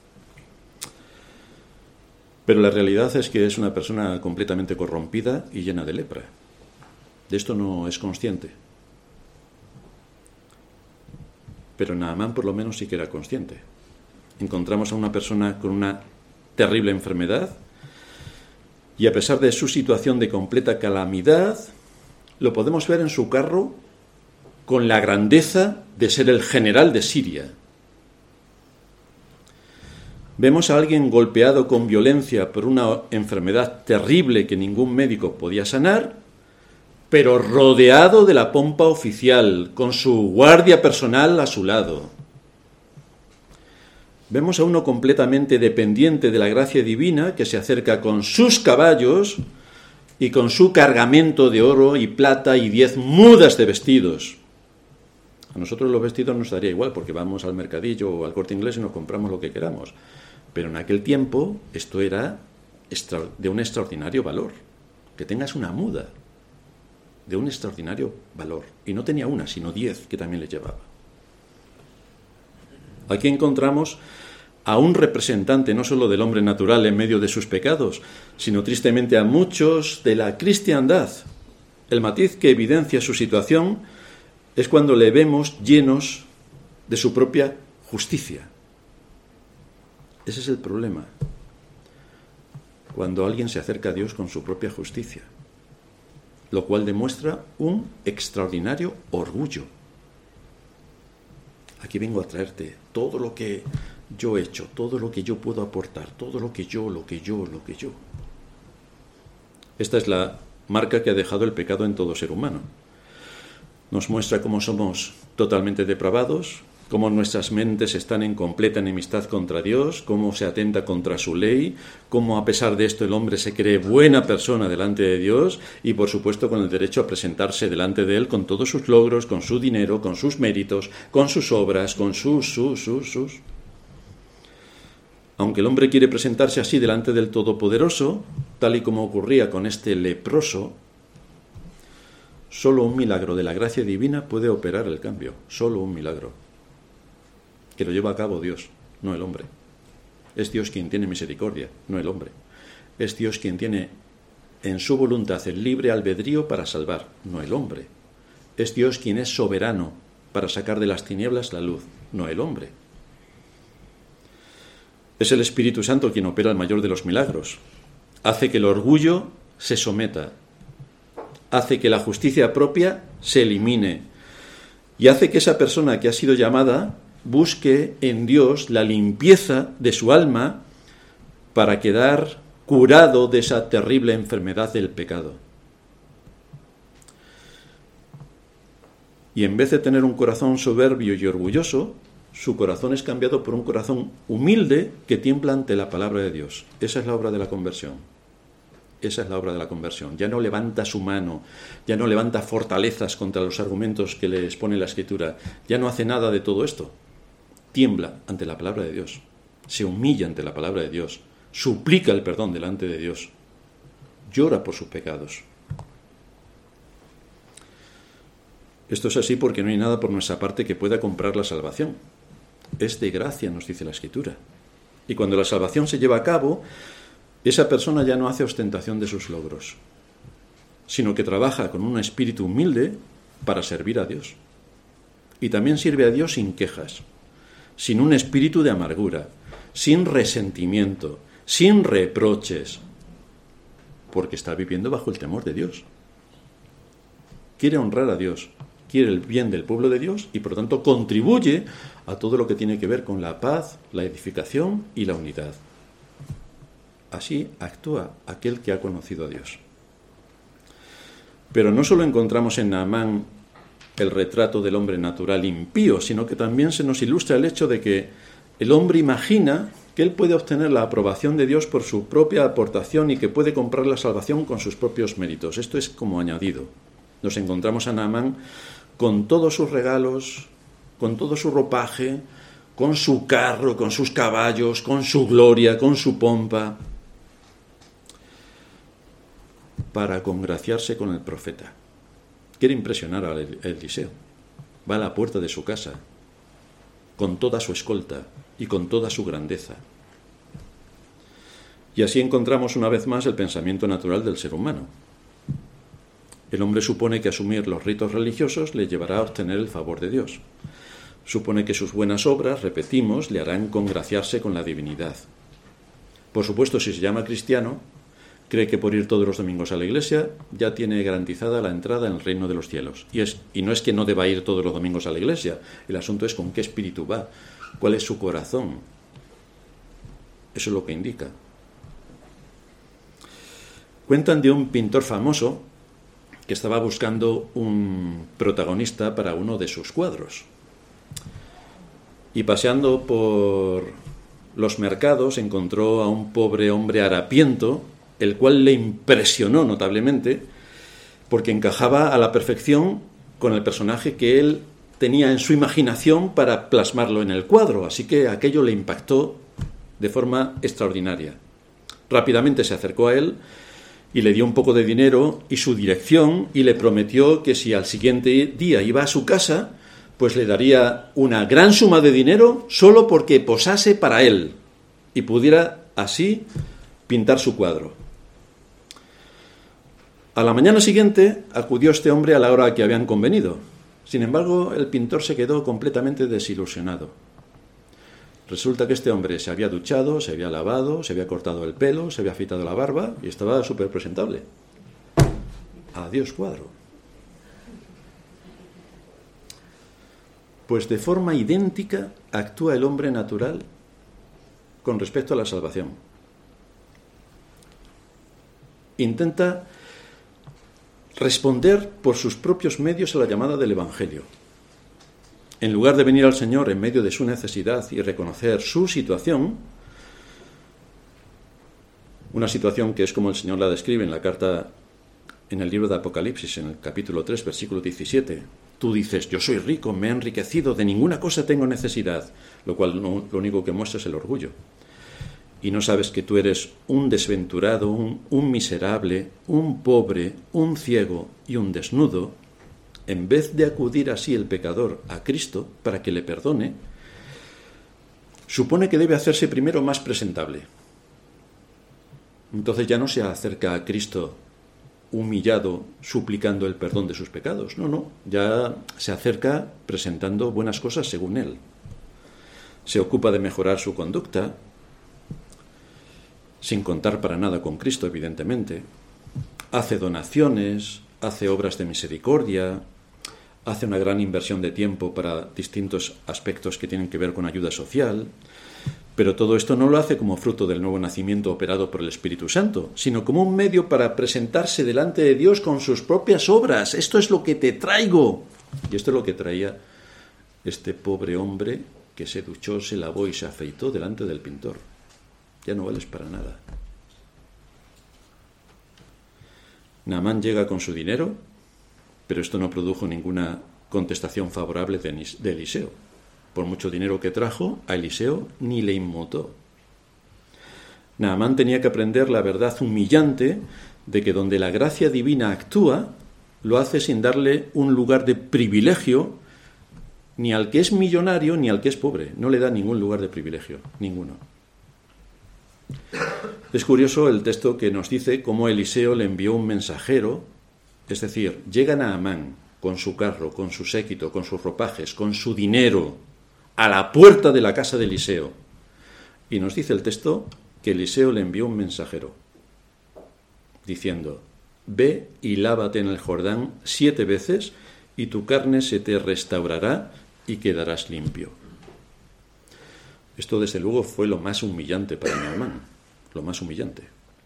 Speaker 1: Pero la realidad es que es una persona completamente corrompida y llena de lepra. De esto no es consciente. Pero Naamán por lo menos sí que era consciente. Encontramos a una persona con una terrible enfermedad y a pesar de su situación de completa calamidad, lo podemos ver en su carro con la grandeza de ser el general de Siria. Vemos a alguien golpeado con violencia por una enfermedad terrible que ningún médico podía sanar, pero rodeado de la pompa oficial, con su guardia personal a su lado. Vemos a uno completamente dependiente de la gracia divina que se acerca con sus caballos y con su cargamento de oro y plata y 10 mudas de vestidos. A nosotros los vestidos nos daría igual porque vamos al mercadillo o al Corte Inglés y nos compramos lo que queramos. Pero en aquel tiempo esto era de un extraordinario valor. Que tengas una muda de un extraordinario valor. Y no tenía una, sino 10 que también le llevaba. Aquí encontramos a un representante no solo del hombre natural en medio de sus pecados, sino tristemente a muchos de la cristiandad. El matiz que evidencia su situación es cuando le vemos llenos de su propia justicia. Ese es el problema. Cuando alguien se acerca a Dios con su propia justicia, lo cual demuestra un extraordinario orgullo. Aquí vengo a traerte todo lo que yo he hecho, todo lo que yo puedo aportar, todo lo que yo. Esta es la marca que ha dejado el pecado en todo ser humano. Nos muestra cómo somos totalmente depravados, cómo nuestras mentes están en completa enemistad contra Dios, cómo se atenta contra su ley, cómo a pesar de esto el hombre se cree buena persona delante de Dios y por supuesto con el derecho a presentarse delante de Él con todos sus logros, con su dinero, con sus méritos, con sus obras, con sus. Aunque el hombre quiere presentarse así delante del Todopoderoso, tal y como ocurría con este leproso, solo un milagro de la gracia divina puede operar el cambio, solo un milagro, que lo lleva a cabo Dios, no el hombre. Es Dios quien tiene misericordia, no el hombre. Es Dios quien tiene en su voluntad el libre albedrío para salvar, no el hombre. Es Dios quien es soberano para sacar de las tinieblas la luz, no el hombre. Es el Espíritu Santo quien opera el mayor de los milagros. Hace que el orgullo se someta, hace que la justicia propia se elimine y hace que esa persona que ha sido llamada busque en Dios la limpieza de su alma para quedar curado de esa terrible enfermedad del pecado. Y en vez de tener un corazón soberbio y orgulloso, su corazón es cambiado por un corazón humilde que tiembla ante la palabra de Dios. Esa es la obra de la conversión. Esa es la obra de la conversión. Ya no levanta su mano, ya no levanta fortalezas contra los argumentos que le expone la Escritura, ya no hace nada de todo esto. Tiembla ante la palabra de Dios, se humilla ante la palabra de Dios, suplica el perdón delante de Dios, llora por sus pecados. Esto es así porque no hay nada por nuestra parte que pueda comprar la salvación. Es de gracia, nos dice la Escritura. Y cuando la salvación se lleva a cabo, esa persona ya no hace ostentación de sus logros, sino que trabaja con un espíritu humilde para servir a Dios. Y también sirve a Dios sin quejas, sin un espíritu de amargura, sin resentimiento, sin reproches, porque está viviendo bajo el temor de Dios. Quiere honrar a Dios, quiere el bien del pueblo de Dios y por lo tanto contribuye a todo lo que tiene que ver con la paz, la edificación y la unidad. Así actúa aquel que ha conocido a Dios. Pero no solo encontramos en Naamán el retrato del hombre natural impío, sino que también se nos ilustra el hecho de que el hombre imagina que él puede obtener la aprobación de Dios por su propia aportación y que puede comprar la salvación con sus propios méritos. Esto es como añadido. Nos encontramos a Naamán con todos sus regalos, con todo su ropaje, con su carro, con sus caballos, con su gloria, con su pompa, para congraciarse con el profeta. Quiere impresionar a Eliseo. Va a la puerta de su casa, con toda su escolta y con toda su grandeza. Y así encontramos una vez más el pensamiento natural del ser humano. El hombre supone que asumir los ritos religiosos le llevará a obtener el favor de Dios. Supone que sus buenas obras, repetimos, le harán congraciarse con la divinidad. Por supuesto, si se llama cristiano, cree que por ir todos los domingos a la iglesia ya tiene garantizada la entrada en el reino de los cielos. Y no es que no deba ir todos los domingos a la iglesia, el asunto es con qué espíritu va, cuál es su corazón. Eso es lo que indica. Cuentan de un pintor famoso que estaba buscando un protagonista para uno de sus cuadros. Y paseando por los mercados encontró a un pobre hombre harapiento, el cual le impresionó notablemente porque encajaba a la perfección con el personaje que él tenía en su imaginación para plasmarlo en el cuadro, así que aquello le impactó de forma extraordinaria. Rápidamente se acercó a él y le dio un poco de dinero y su dirección y le prometió que si al siguiente día iba a su casa, pues le daría una gran suma de dinero solo porque posase para él y pudiera así pintar su cuadro. A la mañana siguiente acudió este hombre a la hora que habían convenido. Sin embargo, el pintor se quedó completamente desilusionado. Resulta que este hombre se había duchado, se había lavado, se había cortado el pelo, se había afeitado la barba y estaba súper presentable. Adiós cuadro. Pues de forma idéntica actúa el hombre natural con respecto a la salvación. Intenta responder por sus propios medios a la llamada del Evangelio. en lugar de venir al Señor en medio de su necesidad y reconocer su situación, una situación que es como el Señor la describe en la carta, en el libro de Apocalipsis, en el capítulo 3, versículo 17. Tú dices, yo soy rico, me he enriquecido, de ninguna cosa tengo necesidad, lo cual lo único que muestra es el orgullo. Y no sabes que tú eres un desventurado, un miserable, un pobre, un ciego y un desnudo. En vez de acudir así el pecador a Cristo para que le perdone, supone que debe hacerse primero más presentable. Entonces ya no se acerca a Cristo humillado, suplicando el perdón de sus pecados. No, ya se acerca presentando buenas cosas según él. Se ocupa de mejorar su conducta, sin contar para nada con Cristo, evidentemente. Hace donaciones, hace obras de misericordia, hace una gran inversión de tiempo para distintos aspectos que tienen que ver con ayuda social, pero todo esto no lo hace como fruto del nuevo nacimiento operado por el Espíritu Santo, sino como un medio para presentarse delante de Dios con sus propias obras. Esto es lo que te traigo. Y esto es lo que traía este pobre hombre que se duchó, se lavó y se afeitó delante del pintor. Ya no vales para nada. Naamán llega con su dinero, pero esto no produjo ninguna contestación favorable de Eliseo. Por mucho dinero que trajo, a Eliseo ni le inmutó. Naamán tenía que aprender la verdad humillante de que donde la gracia divina actúa, lo hace sin darle un lugar de privilegio ni al que es millonario ni al que es pobre. No le da ningún lugar de privilegio, ninguno. Es curioso el texto que nos dice cómo Eliseo le envió un mensajero, es decir, llega Naamán con su carro, con su séquito, con sus ropajes, con su dinero, a la puerta de la casa de Eliseo. Y nos dice el texto que Eliseo le envió un mensajero, diciendo, ve y lávate en el Jordán 7 veces, y tu carne se te restaurará y quedarás limpio. Esto, desde luego, fue lo más humillante para Naamán, lo más humillante.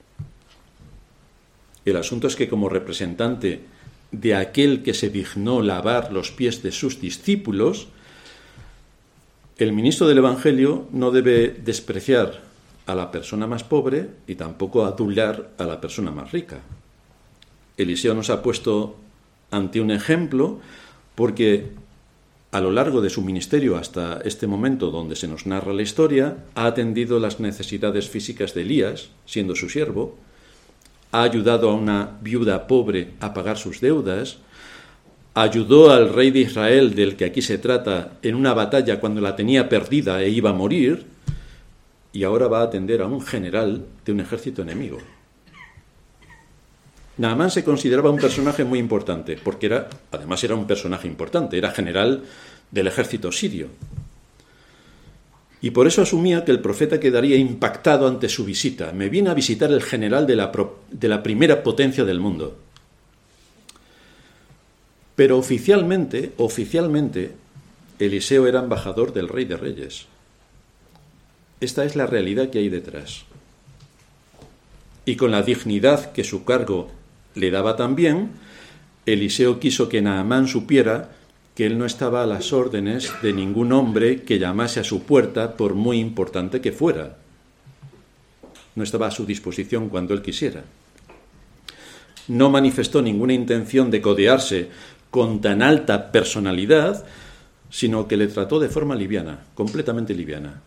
Speaker 1: El asunto es que, como representante de aquel que se dignó lavar los pies de sus discípulos, el ministro del Evangelio no debe despreciar a la persona más pobre y tampoco adular a la persona más rica. Eliseo nos ha puesto ante un ejemplo porque a lo largo de su ministerio hasta este momento donde se nos narra la historia, ha atendido las necesidades físicas de Elías, siendo su siervo, ha ayudado a una viuda pobre a pagar sus deudas, ayudó al rey de Israel, del que aquí se trata, en una batalla cuando la tenía perdida e iba a morir, y ahora va a atender a un general de un ejército enemigo. Naamán se consideraba un personaje muy importante, porque además era un personaje importante, era general del ejército sirio. Y por eso asumía que el profeta quedaría impactado ante su visita. Me viene a visitar el general de la primera potencia del mundo. Pero oficialmente, Eliseo era embajador del Rey de Reyes. Esta es la realidad que hay detrás. Y con la dignidad que su cargo le daba también, Eliseo quiso que Naamán supiera que él no estaba a las órdenes de ningún hombre que llamase a su puerta, por muy importante que fuera. No estaba a su disposición cuando él quisiera. No manifestó ninguna intención de codearse con tan alta personalidad, sino que le trató de forma liviana, completamente liviana.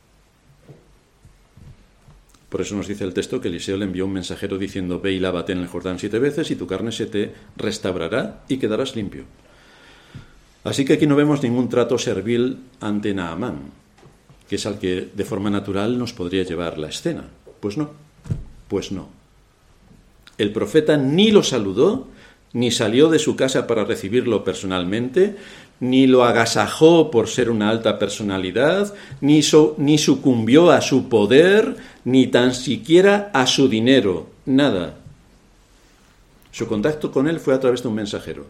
Speaker 1: Por eso nos dice el texto que Eliseo le envió un mensajero diciendo, ve y lávate en el Jordán 7 veces y tu carne se te restaurará y quedarás limpio. Así que aquí no vemos ningún trato servil ante Naamán, que es al que de forma natural nos podría llevar la escena. Pues no. El profeta ni lo saludó, ni salió de su casa para recibirlo personalmente, ni lo agasajó por ser una alta personalidad, ni sucumbió a su poder, ni tan siquiera a su dinero, nada. Su contacto con él fue a través de un mensajero.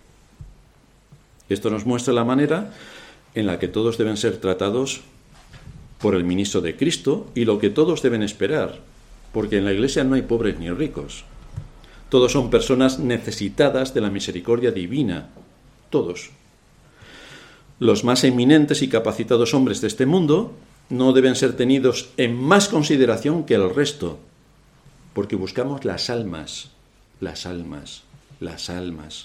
Speaker 1: Esto nos muestra la manera en la que todos deben ser tratados por el ministro de Cristo y lo que todos deben esperar, porque en la Iglesia no hay pobres ni ricos. Todos son personas necesitadas de la misericordia divina, todos. Los más eminentes y capacitados hombres de este mundo no deben ser tenidos en más consideración que el resto, porque buscamos las almas, las almas, las almas.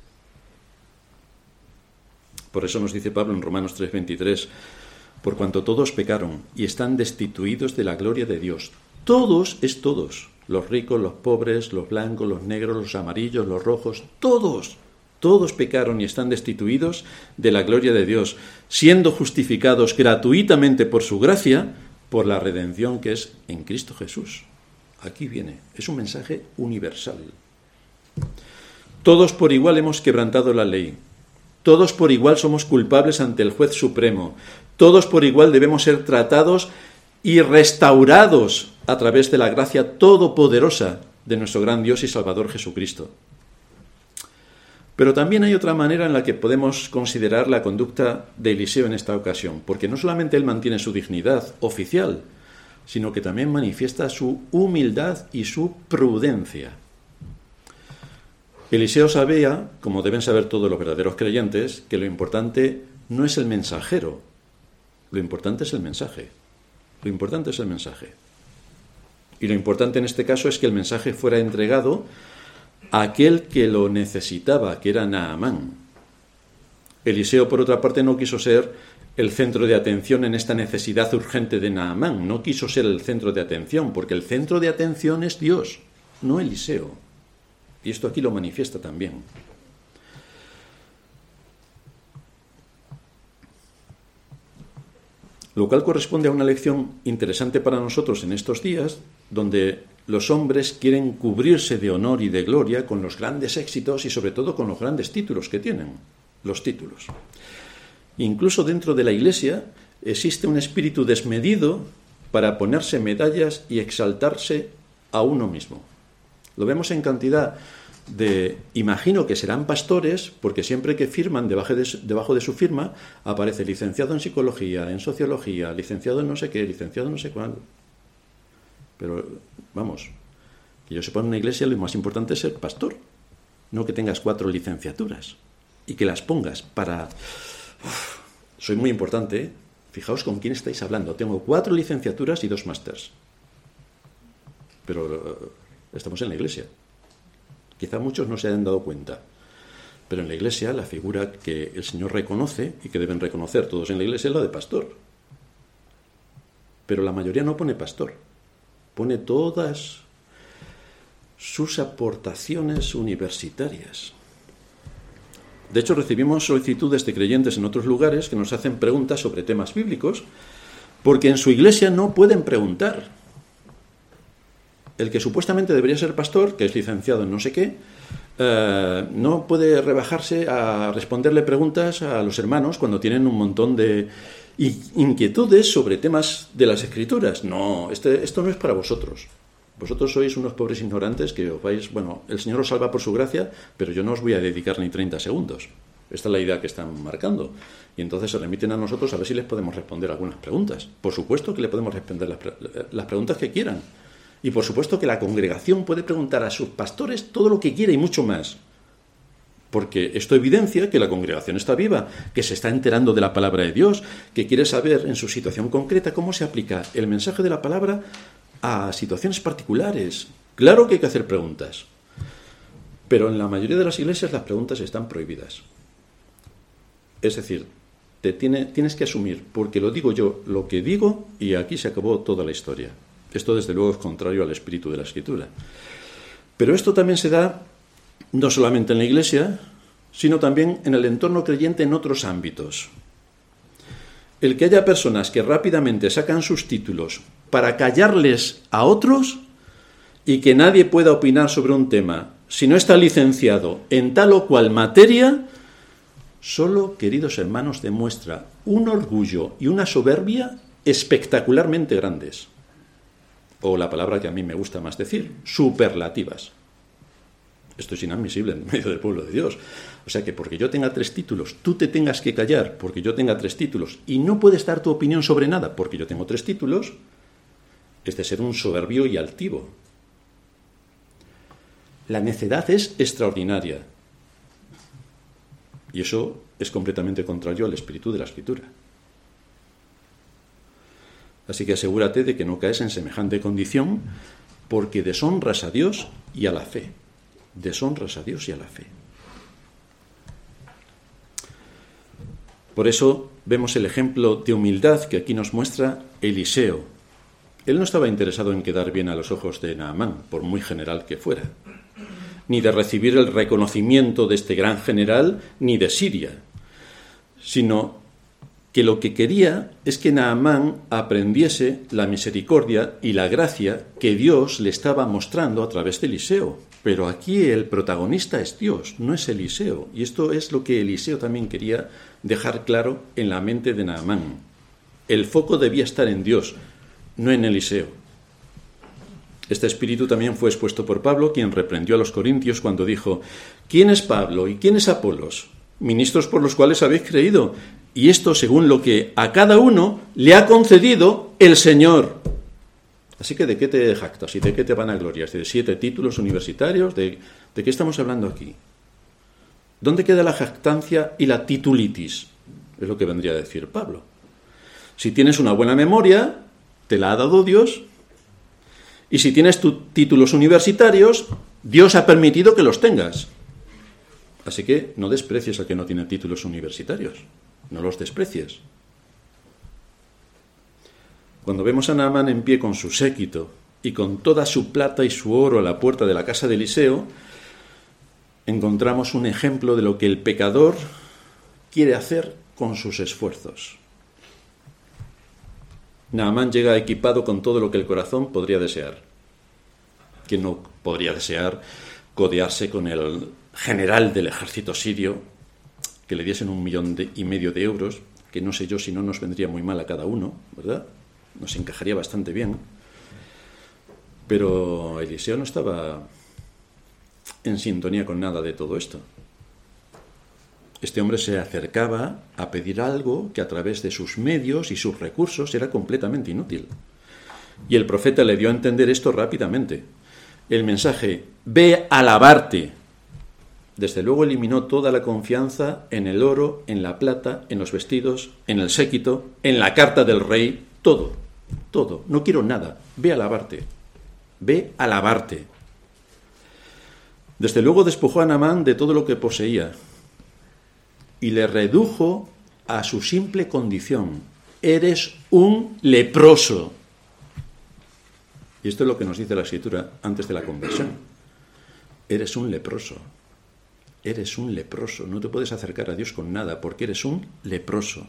Speaker 1: Por eso nos dice Pablo en Romanos 3:23, por cuanto todos pecaron y están destituidos de la gloria de Dios. Todos es todos, los ricos, los pobres, los blancos, los negros, los amarillos, los rojos, todos pecaron y están destituidos de la gloria de Dios, siendo justificados gratuitamente por su gracia, por la redención que es en Cristo Jesús. Aquí viene, es un mensaje universal. Todos por igual hemos quebrantado la ley. Todos por igual somos culpables ante el juez supremo. Todos por igual debemos ser tratados y restaurados a través de la gracia todopoderosa de nuestro gran Dios y Salvador Jesucristo. Pero también hay otra manera en la que podemos considerar la conducta de Eliseo en esta ocasión, porque no solamente él mantiene su dignidad oficial, sino que también manifiesta su humildad y su prudencia. Eliseo sabía, como deben saber todos los verdaderos creyentes, que lo importante no es el mensajero, lo importante es el mensaje. Lo importante es el mensaje. Y lo importante en este caso es que el mensaje fuera entregado a aquel que lo necesitaba, que era Naamán. Eliseo, por otra parte, no quiso ser el centro de atención en esta necesidad urgente de Naamán. No quiso ser el centro de atención, porque el centro de atención es Dios, no Eliseo. Y esto aquí lo manifiesta también. Lo cual corresponde a una lección interesante para nosotros en estos días, donde los hombres quieren cubrirse de honor y de gloria con los grandes éxitos y sobre todo con los grandes títulos que tienen, los títulos. Incluso dentro de la Iglesia existe un espíritu desmedido para ponerse medallas y exaltarse a uno mismo. Lo vemos en cantidad de, imagino que serán pastores, porque siempre que firman debajo de su firma aparece licenciado en psicología, en sociología, licenciado en no sé qué, licenciado en no sé cuándo. Pero, vamos, que yo sepa, en una iglesia lo más importante es ser pastor, no que tengas 4 licenciaturas y que las pongas para... soy muy importante, ¿eh? Fijaos con quién estáis hablando. Tengo 4 licenciaturas y 2 másters. Pero estamos en la iglesia. Quizá muchos no se hayan dado cuenta, pero en la iglesia la figura que el Señor reconoce y que deben reconocer todos en la iglesia es la de pastor. Pero la mayoría no pone pastor, pone todas sus aportaciones universitarias. De hecho, recibimos solicitudes de creyentes en otros lugares que nos hacen preguntas sobre temas bíblicos, porque en su iglesia no pueden preguntar. El que supuestamente debería ser pastor, que es licenciado en no sé qué, no puede rebajarse a responderle preguntas a los hermanos cuando tienen un montón de inquietudes sobre temas de las Escrituras. No, esto no es para vosotros. Vosotros sois unos pobres ignorantes que os vais... Bueno, el Señor os salva por su gracia, pero yo no os voy a dedicar ni 30 segundos. Esta es la idea que están marcando. Y entonces se remiten a nosotros a ver si les podemos responder algunas preguntas. Por supuesto que le podemos responder las preguntas que quieran. Y por supuesto que la congregación puede preguntar a sus pastores todo lo que quiera y mucho más. Porque esto evidencia que la congregación está viva, que se está enterando de la palabra de Dios, que quiere saber en su situación concreta cómo se aplica el mensaje de la palabra a situaciones particulares. Claro que hay que hacer preguntas. Pero en la mayoría de las iglesias las preguntas están prohibidas. Es decir, tienes que asumir, porque lo digo yo, lo que digo, y aquí se acabó toda la historia. Esto, desde luego, es contrario al espíritu de la Escritura. Pero esto también se da no solamente en la Iglesia, sino también en el entorno creyente en otros ámbitos. El que haya personas que rápidamente sacan sus títulos para callarles a otros y que nadie pueda opinar sobre un tema si no está licenciado en tal o cual materia, solo, queridos hermanos, demuestra un orgullo y una soberbia espectacularmente grandes. O la palabra que a mí me gusta más decir, superlativas. Esto es inadmisible en medio del pueblo de Dios. O sea que porque yo tenga 3 títulos, tú te tengas que callar porque yo tenga 3 títulos y no puedes dar tu opinión sobre nada porque yo tengo 3 títulos, es de ser un soberbio y altivo. La necedad es extraordinaria. Y eso es completamente contrario al espíritu de la Escritura. Así que asegúrate de que no caes en semejante condición, porque deshonras a Dios y a la fe. Deshonras a Dios y a la fe. Por eso vemos el ejemplo de humildad que aquí nos muestra Eliseo. Él no estaba interesado en quedar bien a los ojos de Naamán, por muy general que fuera, ni de recibir el reconocimiento de este gran general, ni de Siria, sino que lo que quería es que Naamán aprendiese la misericordia y la gracia que Dios le estaba mostrando a través de Eliseo. Pero aquí el protagonista es Dios, no es Eliseo. Y esto es lo que Eliseo también quería dejar claro en la mente de Naamán. El foco debía estar en Dios, no en Eliseo. Este espíritu también fue expuesto por Pablo, quien reprendió a los corintios cuando dijo: ¿quién es Pablo y quién es Apolos? Ministros por los cuales habéis creído, y esto según lo que a cada uno le ha concedido el Señor. Así que ¿de qué te jactas y de qué te vanaglorias? ¿De 7 títulos universitarios? ¿De qué estamos hablando aquí? ¿Dónde queda la jactancia y la titulitis? Es lo que vendría a decir Pablo. Si tienes una buena memoria, te la ha dado Dios. Y si tienes tus títulos universitarios, Dios ha permitido que los tengas. Así que no desprecies al que no tiene títulos universitarios. No los desprecies. Cuando vemos a Naamán en pie con su séquito y con toda su plata y su oro a la puerta de la casa de Eliseo, encontramos un ejemplo de lo que el pecador quiere hacer con sus esfuerzos. Naamán llega equipado con todo lo que el corazón podría desear. ¿Quién no podría desear codearse con el general del ejército sirio, que le diesen 1,5 millones de euros, que no sé yo si no nos vendría muy mal a cada uno, ¿verdad? Nos encajaría bastante bien. Pero Eliseo no estaba en sintonía con nada de todo esto. Este hombre se acercaba a pedir algo que a través de sus medios y sus recursos era completamente inútil. Y el profeta le dio a entender esto rápidamente. El mensaje, ve a lavarte, desde luego eliminó toda la confianza en el oro, en la plata, en los vestidos, en el séquito, en la carta del rey, todo, no quiero nada, ve a lavarte, ve a lavarte. Desde luego despojó a Naamán de todo lo que poseía y le redujo a su simple condición: eres un leproso. Y esto es lo que nos dice la Escritura antes de la conversión. Eres un leproso. Eres un leproso. No te puedes acercar a Dios con nada porque eres un leproso.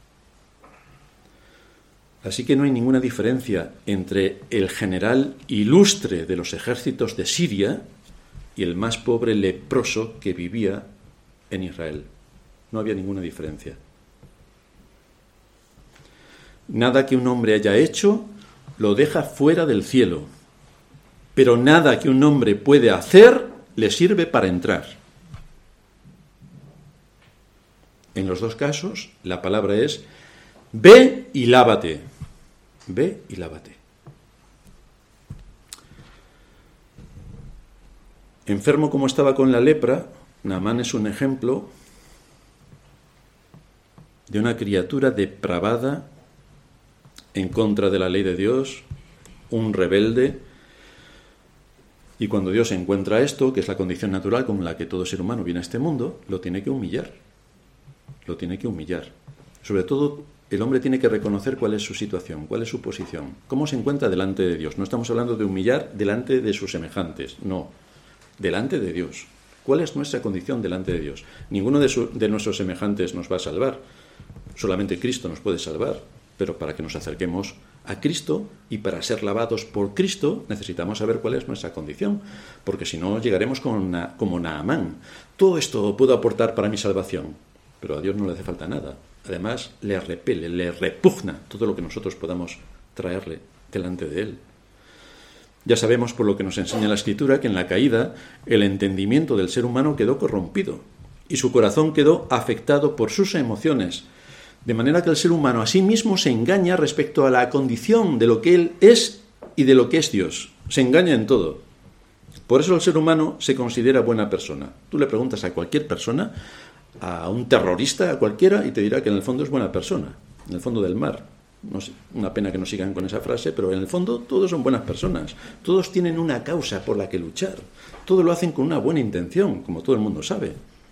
Speaker 1: Así que no hay ninguna diferencia entre el general ilustre de los ejércitos de Siria y el más pobre leproso que vivía en Israel. No había ninguna diferencia. Nada que un hombre haya hecho lo deja fuera del cielo, pero nada que un hombre puede hacer le sirve para entrar. En los dos casos, la palabra es: ve y lávate. Ve y lávate. Enfermo como estaba con la lepra, Naamán es un ejemplo de una criatura depravada en contra de la ley de Dios, un rebelde. Y cuando Dios encuentra esto, que es la condición natural con la que todo ser humano viene a este mundo, lo tiene que humillar. Lo tiene que humillar. Sobre todo, el hombre tiene que reconocer cuál es su situación, cuál es su posición, cómo se encuentra delante de Dios. No estamos hablando de humillar delante de sus semejantes, no, delante de Dios. ¿Cuál es nuestra condición delante de Dios? Ninguno de nuestros semejantes nos va a salvar, solamente Cristo nos puede salvar. Pero para que nos acerquemos a Cristo y para ser lavados por Cristo necesitamos saber cuál es nuestra condición, porque si no llegaremos como Naamán. Todo esto puedo aportar para mi salvación, pero a Dios no le hace falta nada. Además, le repele, le repugna todo lo que nosotros podamos traerle delante de Él. Ya sabemos por lo que nos enseña la Escritura que en la caída el entendimiento del ser humano quedó corrompido y su corazón quedó afectado por sus emociones, de manera que el ser humano a sí mismo se engaña respecto a la condición de lo que él es y de lo que es Dios. Se engaña en todo. Por eso el ser humano se considera buena persona. Tú le preguntas a cualquier persona, a un terrorista, a cualquiera, y te dirá que en el fondo es buena persona, en el fondo del mar. No sé, una pena que no sigan con esa frase, pero en el fondo todos son buenas personas. Todos tienen una causa por la que luchar. Todos lo hacen con una buena intención, como todo el mundo sabe.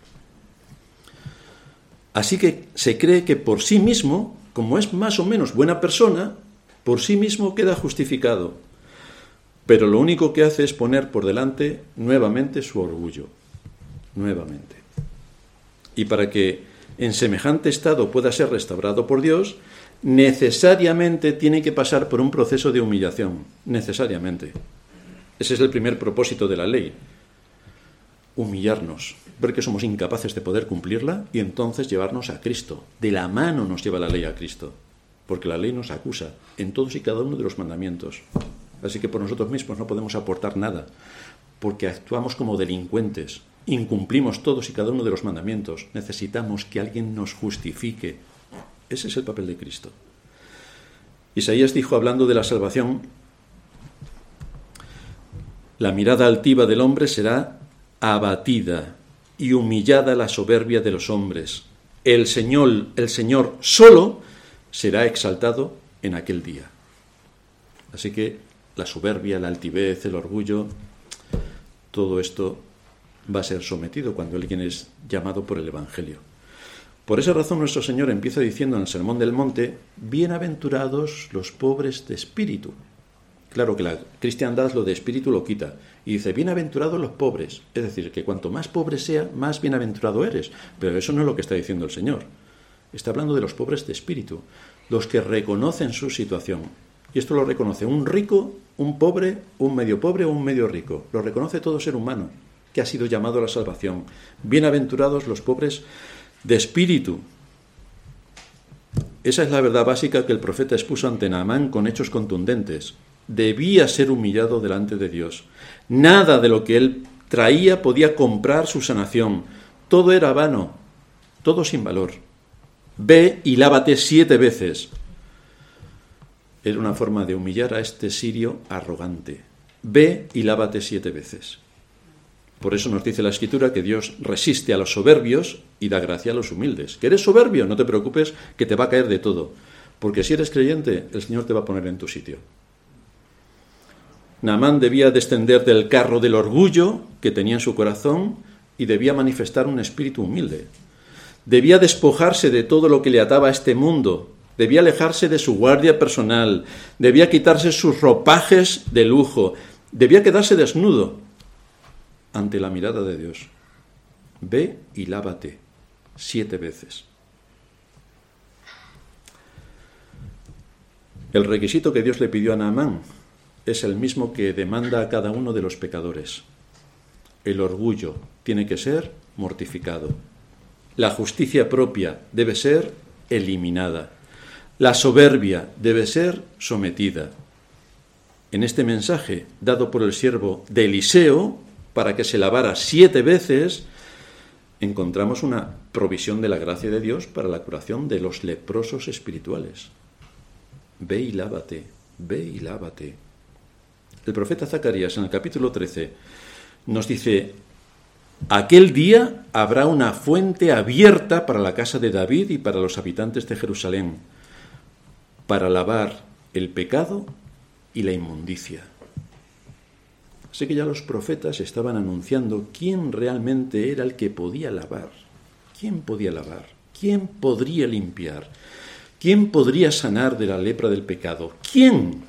Speaker 1: Así que se cree que por sí mismo, como es más o menos buena persona, por sí mismo queda justificado. Pero lo único que hace es poner por delante nuevamente su orgullo. Nuevamente. Y para que en semejante estado pueda ser restaurado por Dios, necesariamente tiene que pasar por un proceso de humillación. Necesariamente. Ese es el primer propósito de la ley. Humillarnos, ver que somos incapaces de poder cumplirla y entonces llevarnos a Cristo. De la mano nos lleva la ley a Cristo, porque la ley nos acusa en todos y cada uno de los mandamientos. Así que por nosotros mismos no podemos aportar nada, porque actuamos como delincuentes, incumplimos todos y cada uno de los mandamientos. Necesitamos que alguien nos justifique. Ese es el papel de Cristo. Isaías dijo, hablando de la salvación, la mirada altiva del hombre será abatida y humillada la soberbia de los hombres. El Señor solo será exaltado en aquel día. Así que la soberbia, la altivez, el orgullo, todo esto va a ser sometido cuando alguien es llamado por el Evangelio. Por esa razón nuestro Señor empieza diciendo en el Sermón del Monte, bienaventurados los pobres de espíritu. Claro que la cristiandad lo de espíritu lo quita y dice, bienaventurados los pobres. Es decir, que cuanto más pobre sea, más bienaventurado eres. Pero eso no es lo que está diciendo el Señor. Está hablando de los pobres de espíritu, los que reconocen su situación. Y esto lo reconoce un rico, un pobre, un medio o un medio rico. Lo reconoce todo ser humano que ha sido llamado a la salvación. Bienaventurados los pobres de espíritu. Esa es la verdad básica que el profeta expuso ante Naamán con hechos contundentes. Debía ser humillado delante de Dios. Nada de lo que él traía podía comprar su sanación. Todo era vano, todo sin valor. Ve y lávate 7 veces. Era una forma de humillar a este sirio arrogante. Ve y lávate 7 veces. Por eso nos dice la Escritura que Dios resiste a los soberbios y da gracia a los humildes. ¿Que eres soberbio? No te preocupes, que te va a caer de todo. Porque si eres creyente, el Señor te va a poner en tu sitio. Naamán debía descender del carro del orgullo que tenía en su corazón y debía manifestar un espíritu humilde. Debía despojarse de todo lo que le ataba a este mundo. Debía alejarse de su guardia personal. Debía quitarse sus ropajes de lujo. Debía quedarse desnudo ante la mirada de Dios. Ve y lávate 7 veces. El requisito que Dios le pidió a Naamán es el mismo que demanda a cada uno de los pecadores. El orgullo tiene que ser mortificado. La justicia propia debe ser eliminada. La soberbia debe ser sometida. En este mensaje dado por el siervo de Eliseo, para que se lavara 7 veces, encontramos una provisión de la gracia de Dios para la curación de los leprosos espirituales. Ve y lávate, ve y lávate. El profeta Zacarías en el capítulo 13 nos dice, aquel día habrá una fuente abierta para la casa de David y para los habitantes de Jerusalén, para lavar el pecado y la inmundicia. Así que ya los profetas estaban anunciando quién realmente era el que podía lavar. ¿Quién podía lavar? ¿Quién podría limpiar? ¿Quién podría sanar de la lepra del pecado? ¿Quién?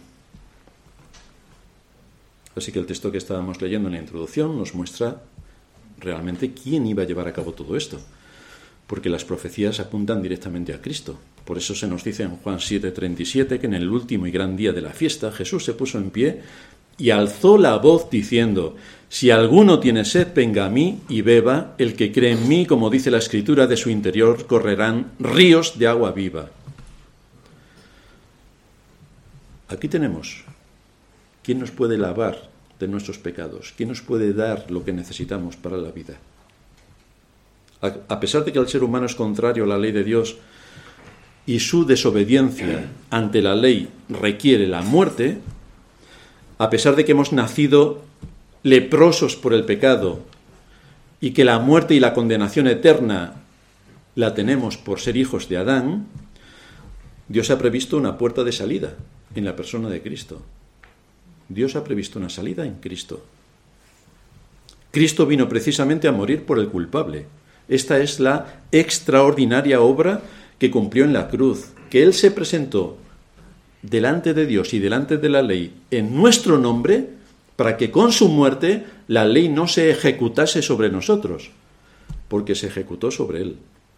Speaker 1: Así que el texto que estábamos leyendo en la introducción nos muestra realmente quién iba a llevar a cabo todo esto. Porque las profecías apuntan directamente a Cristo. Por eso se nos dice en Juan 7:37 que en el último y gran día de la fiesta Jesús se puso en pie y alzó la voz diciendo, si alguno tiene sed, venga a mí y beba, el que cree en mí, como dice la Escritura, de su interior correrán ríos de agua viva. Aquí tenemos quién nos puede lavar de nuestros pecados, quién nos puede dar lo que necesitamos para la vida. A pesar de que el ser humano es contrario a la ley de Dios y su desobediencia ante la ley requiere la muerte, a pesar de que hemos nacido leprosos por el pecado y que la muerte y la condenación eterna la tenemos por ser hijos de Adán, Dios ha previsto una puerta de salida en la persona de Cristo. Dios ha previsto una salida en Cristo. Cristo vino precisamente a morir por el culpable. Esta es la extraordinaria obra que cumplió en la cruz, que Él se presentó delante de Dios y delante de la ley en nuestro nombre, para que con su muerte la ley no se ejecutase sobre nosotros, porque se ejecutó sobre Él.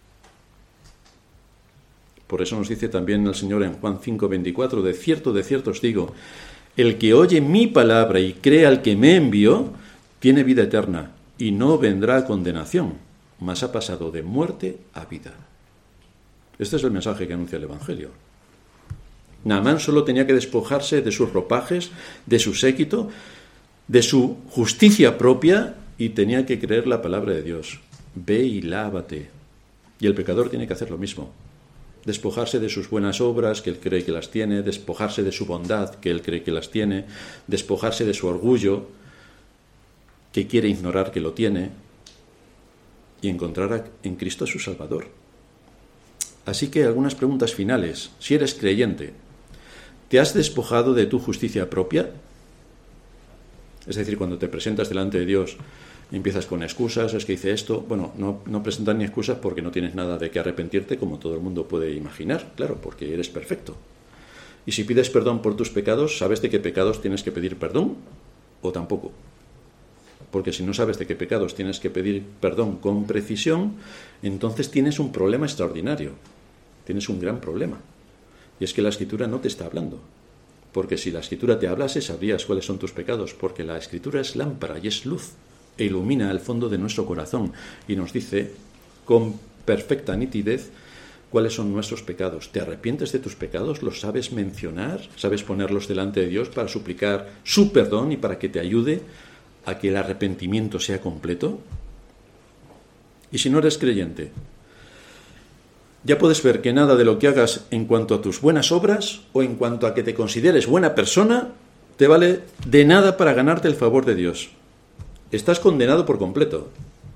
Speaker 1: Por eso nos dice también el Señor en Juan 5:24, de cierto os digo, el que oye mi palabra y cree al que me envió, tiene vida eterna y no vendrá a condenación, mas ha pasado de muerte a vida. Este es el mensaje que anuncia el Evangelio. Naamán solo tenía que despojarse de sus ropajes, de su séquito, de su justicia propia, y tenía que creer la palabra de Dios. Ve y lávate. Y el pecador tiene que hacer lo mismo. Despojarse de sus buenas obras, que él cree que las tiene, despojarse de su bondad, que él cree que las tiene, despojarse de su orgullo, que quiere ignorar que lo tiene, y encontrar en Cristo a su Salvador. Así que algunas preguntas finales. Si eres creyente, ¿te has despojado de tu justicia propia? Es decir, cuando te presentas delante de Dios, empiezas con excusas, es que hice esto. Bueno, no presentas ni excusas porque no tienes nada de qué arrepentirte, como todo el mundo puede imaginar, claro, porque eres perfecto. Y si pides perdón por tus pecados, ¿sabes de qué pecados tienes que pedir perdón? ¿O tampoco? Porque si no sabes de qué pecados tienes que pedir perdón con precisión, entonces tienes un problema extraordinario. Tienes un gran problema. Y es que la Escritura no te está hablando. Porque si la Escritura te hablase, sabrías cuáles son tus pecados. Porque la Escritura es lámpara y es luz. E ilumina el fondo de nuestro corazón. Y nos dice con perfecta nitidez cuáles son nuestros pecados. ¿Te arrepientes de tus pecados? ¿Los sabes mencionar? ¿Sabes ponerlos delante de Dios para suplicar su perdón y para que te ayude a que el arrepentimiento sea completo? Y si no eres creyente, ya puedes ver que nada de lo que hagas en cuanto a tus buenas obras o en cuanto a que te consideres buena persona te vale de nada para ganarte el favor de Dios. Estás condenado por completo.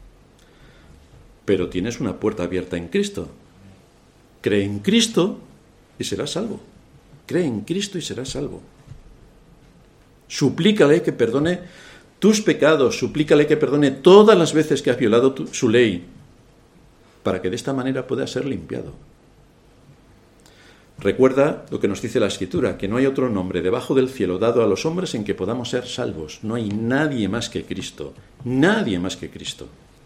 Speaker 1: Pero tienes una puerta abierta en Cristo. Cree en Cristo y serás salvo. Cree en Cristo y serás salvo. Suplícale que perdone tus pecados, suplícale que perdone todas las veces que has violado su ley, para que de esta manera pueda ser limpiado. Recuerda lo que nos dice la Escritura, que no hay otro nombre debajo del cielo dado a los hombres en que podamos ser salvos. No hay nadie más que Cristo, nadie más que Cristo.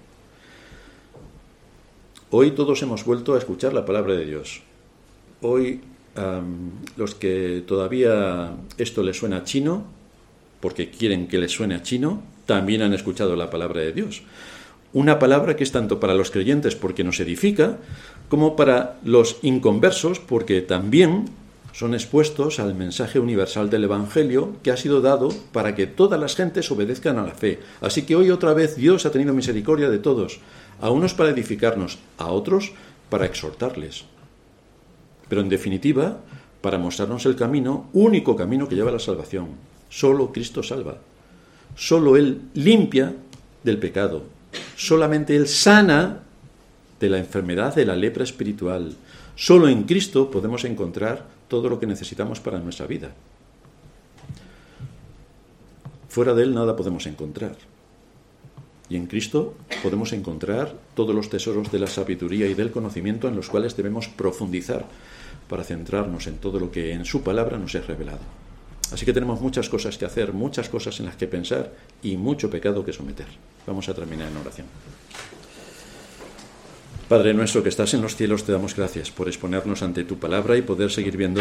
Speaker 1: Hoy todos hemos vuelto a escuchar la palabra de Dios. Hoy los que todavía esto les suena chino, porque quieren que les suene a chino, también han escuchado la palabra de Dios. Una palabra que es tanto para los creyentes porque nos edifica, como para los inconversos porque también son expuestos al mensaje universal del Evangelio que ha sido dado para que todas las gentes obedezcan a la fe. Así que hoy otra vez Dios ha tenido misericordia de todos, a unos para edificarnos, a otros para exhortarles. Pero en definitiva, para mostrarnos el camino, único camino que lleva a la salvación. Solo Cristo salva. Solo Él limpia del pecado. Solamente Él sana de la enfermedad de la lepra espiritual. Solo en Cristo podemos encontrar todo lo que necesitamos para nuestra vida. Fuera de Él nada podemos encontrar. Y en Cristo podemos encontrar todos los tesoros de la sabiduría y del conocimiento en los cuales debemos profundizar para centrarnos en todo lo que en su palabra nos es revelado. Así que tenemos muchas cosas que hacer, muchas cosas en las que pensar y mucho pecado que someter. Vamos a terminar en oración. Padre nuestro que estás en los cielos, te damos gracias por exponernos ante tu palabra y poder seguir viendo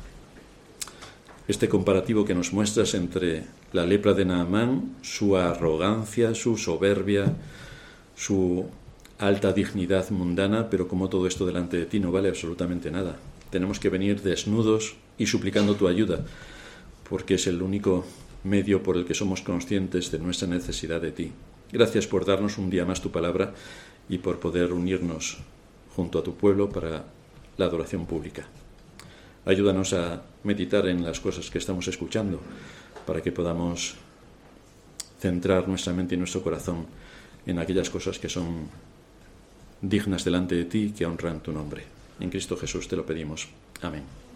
Speaker 1: este comparativo que nos muestras entre la lepra de Naamán, su arrogancia, su soberbia, su alta dignidad mundana, pero como todo esto delante de ti no vale absolutamente nada. Tenemos que venir desnudos y suplicando tu ayuda, porque es el único medio por el que somos conscientes de nuestra necesidad de ti. Gracias por darnos un día más tu palabra y por poder unirnos junto a tu pueblo para la adoración pública. Ayúdanos a meditar en las cosas que estamos escuchando para que podamos centrar nuestra mente y nuestro corazón en aquellas cosas que son dignas delante de ti que honran tu nombre. En Cristo Jesús te lo pedimos. Amén.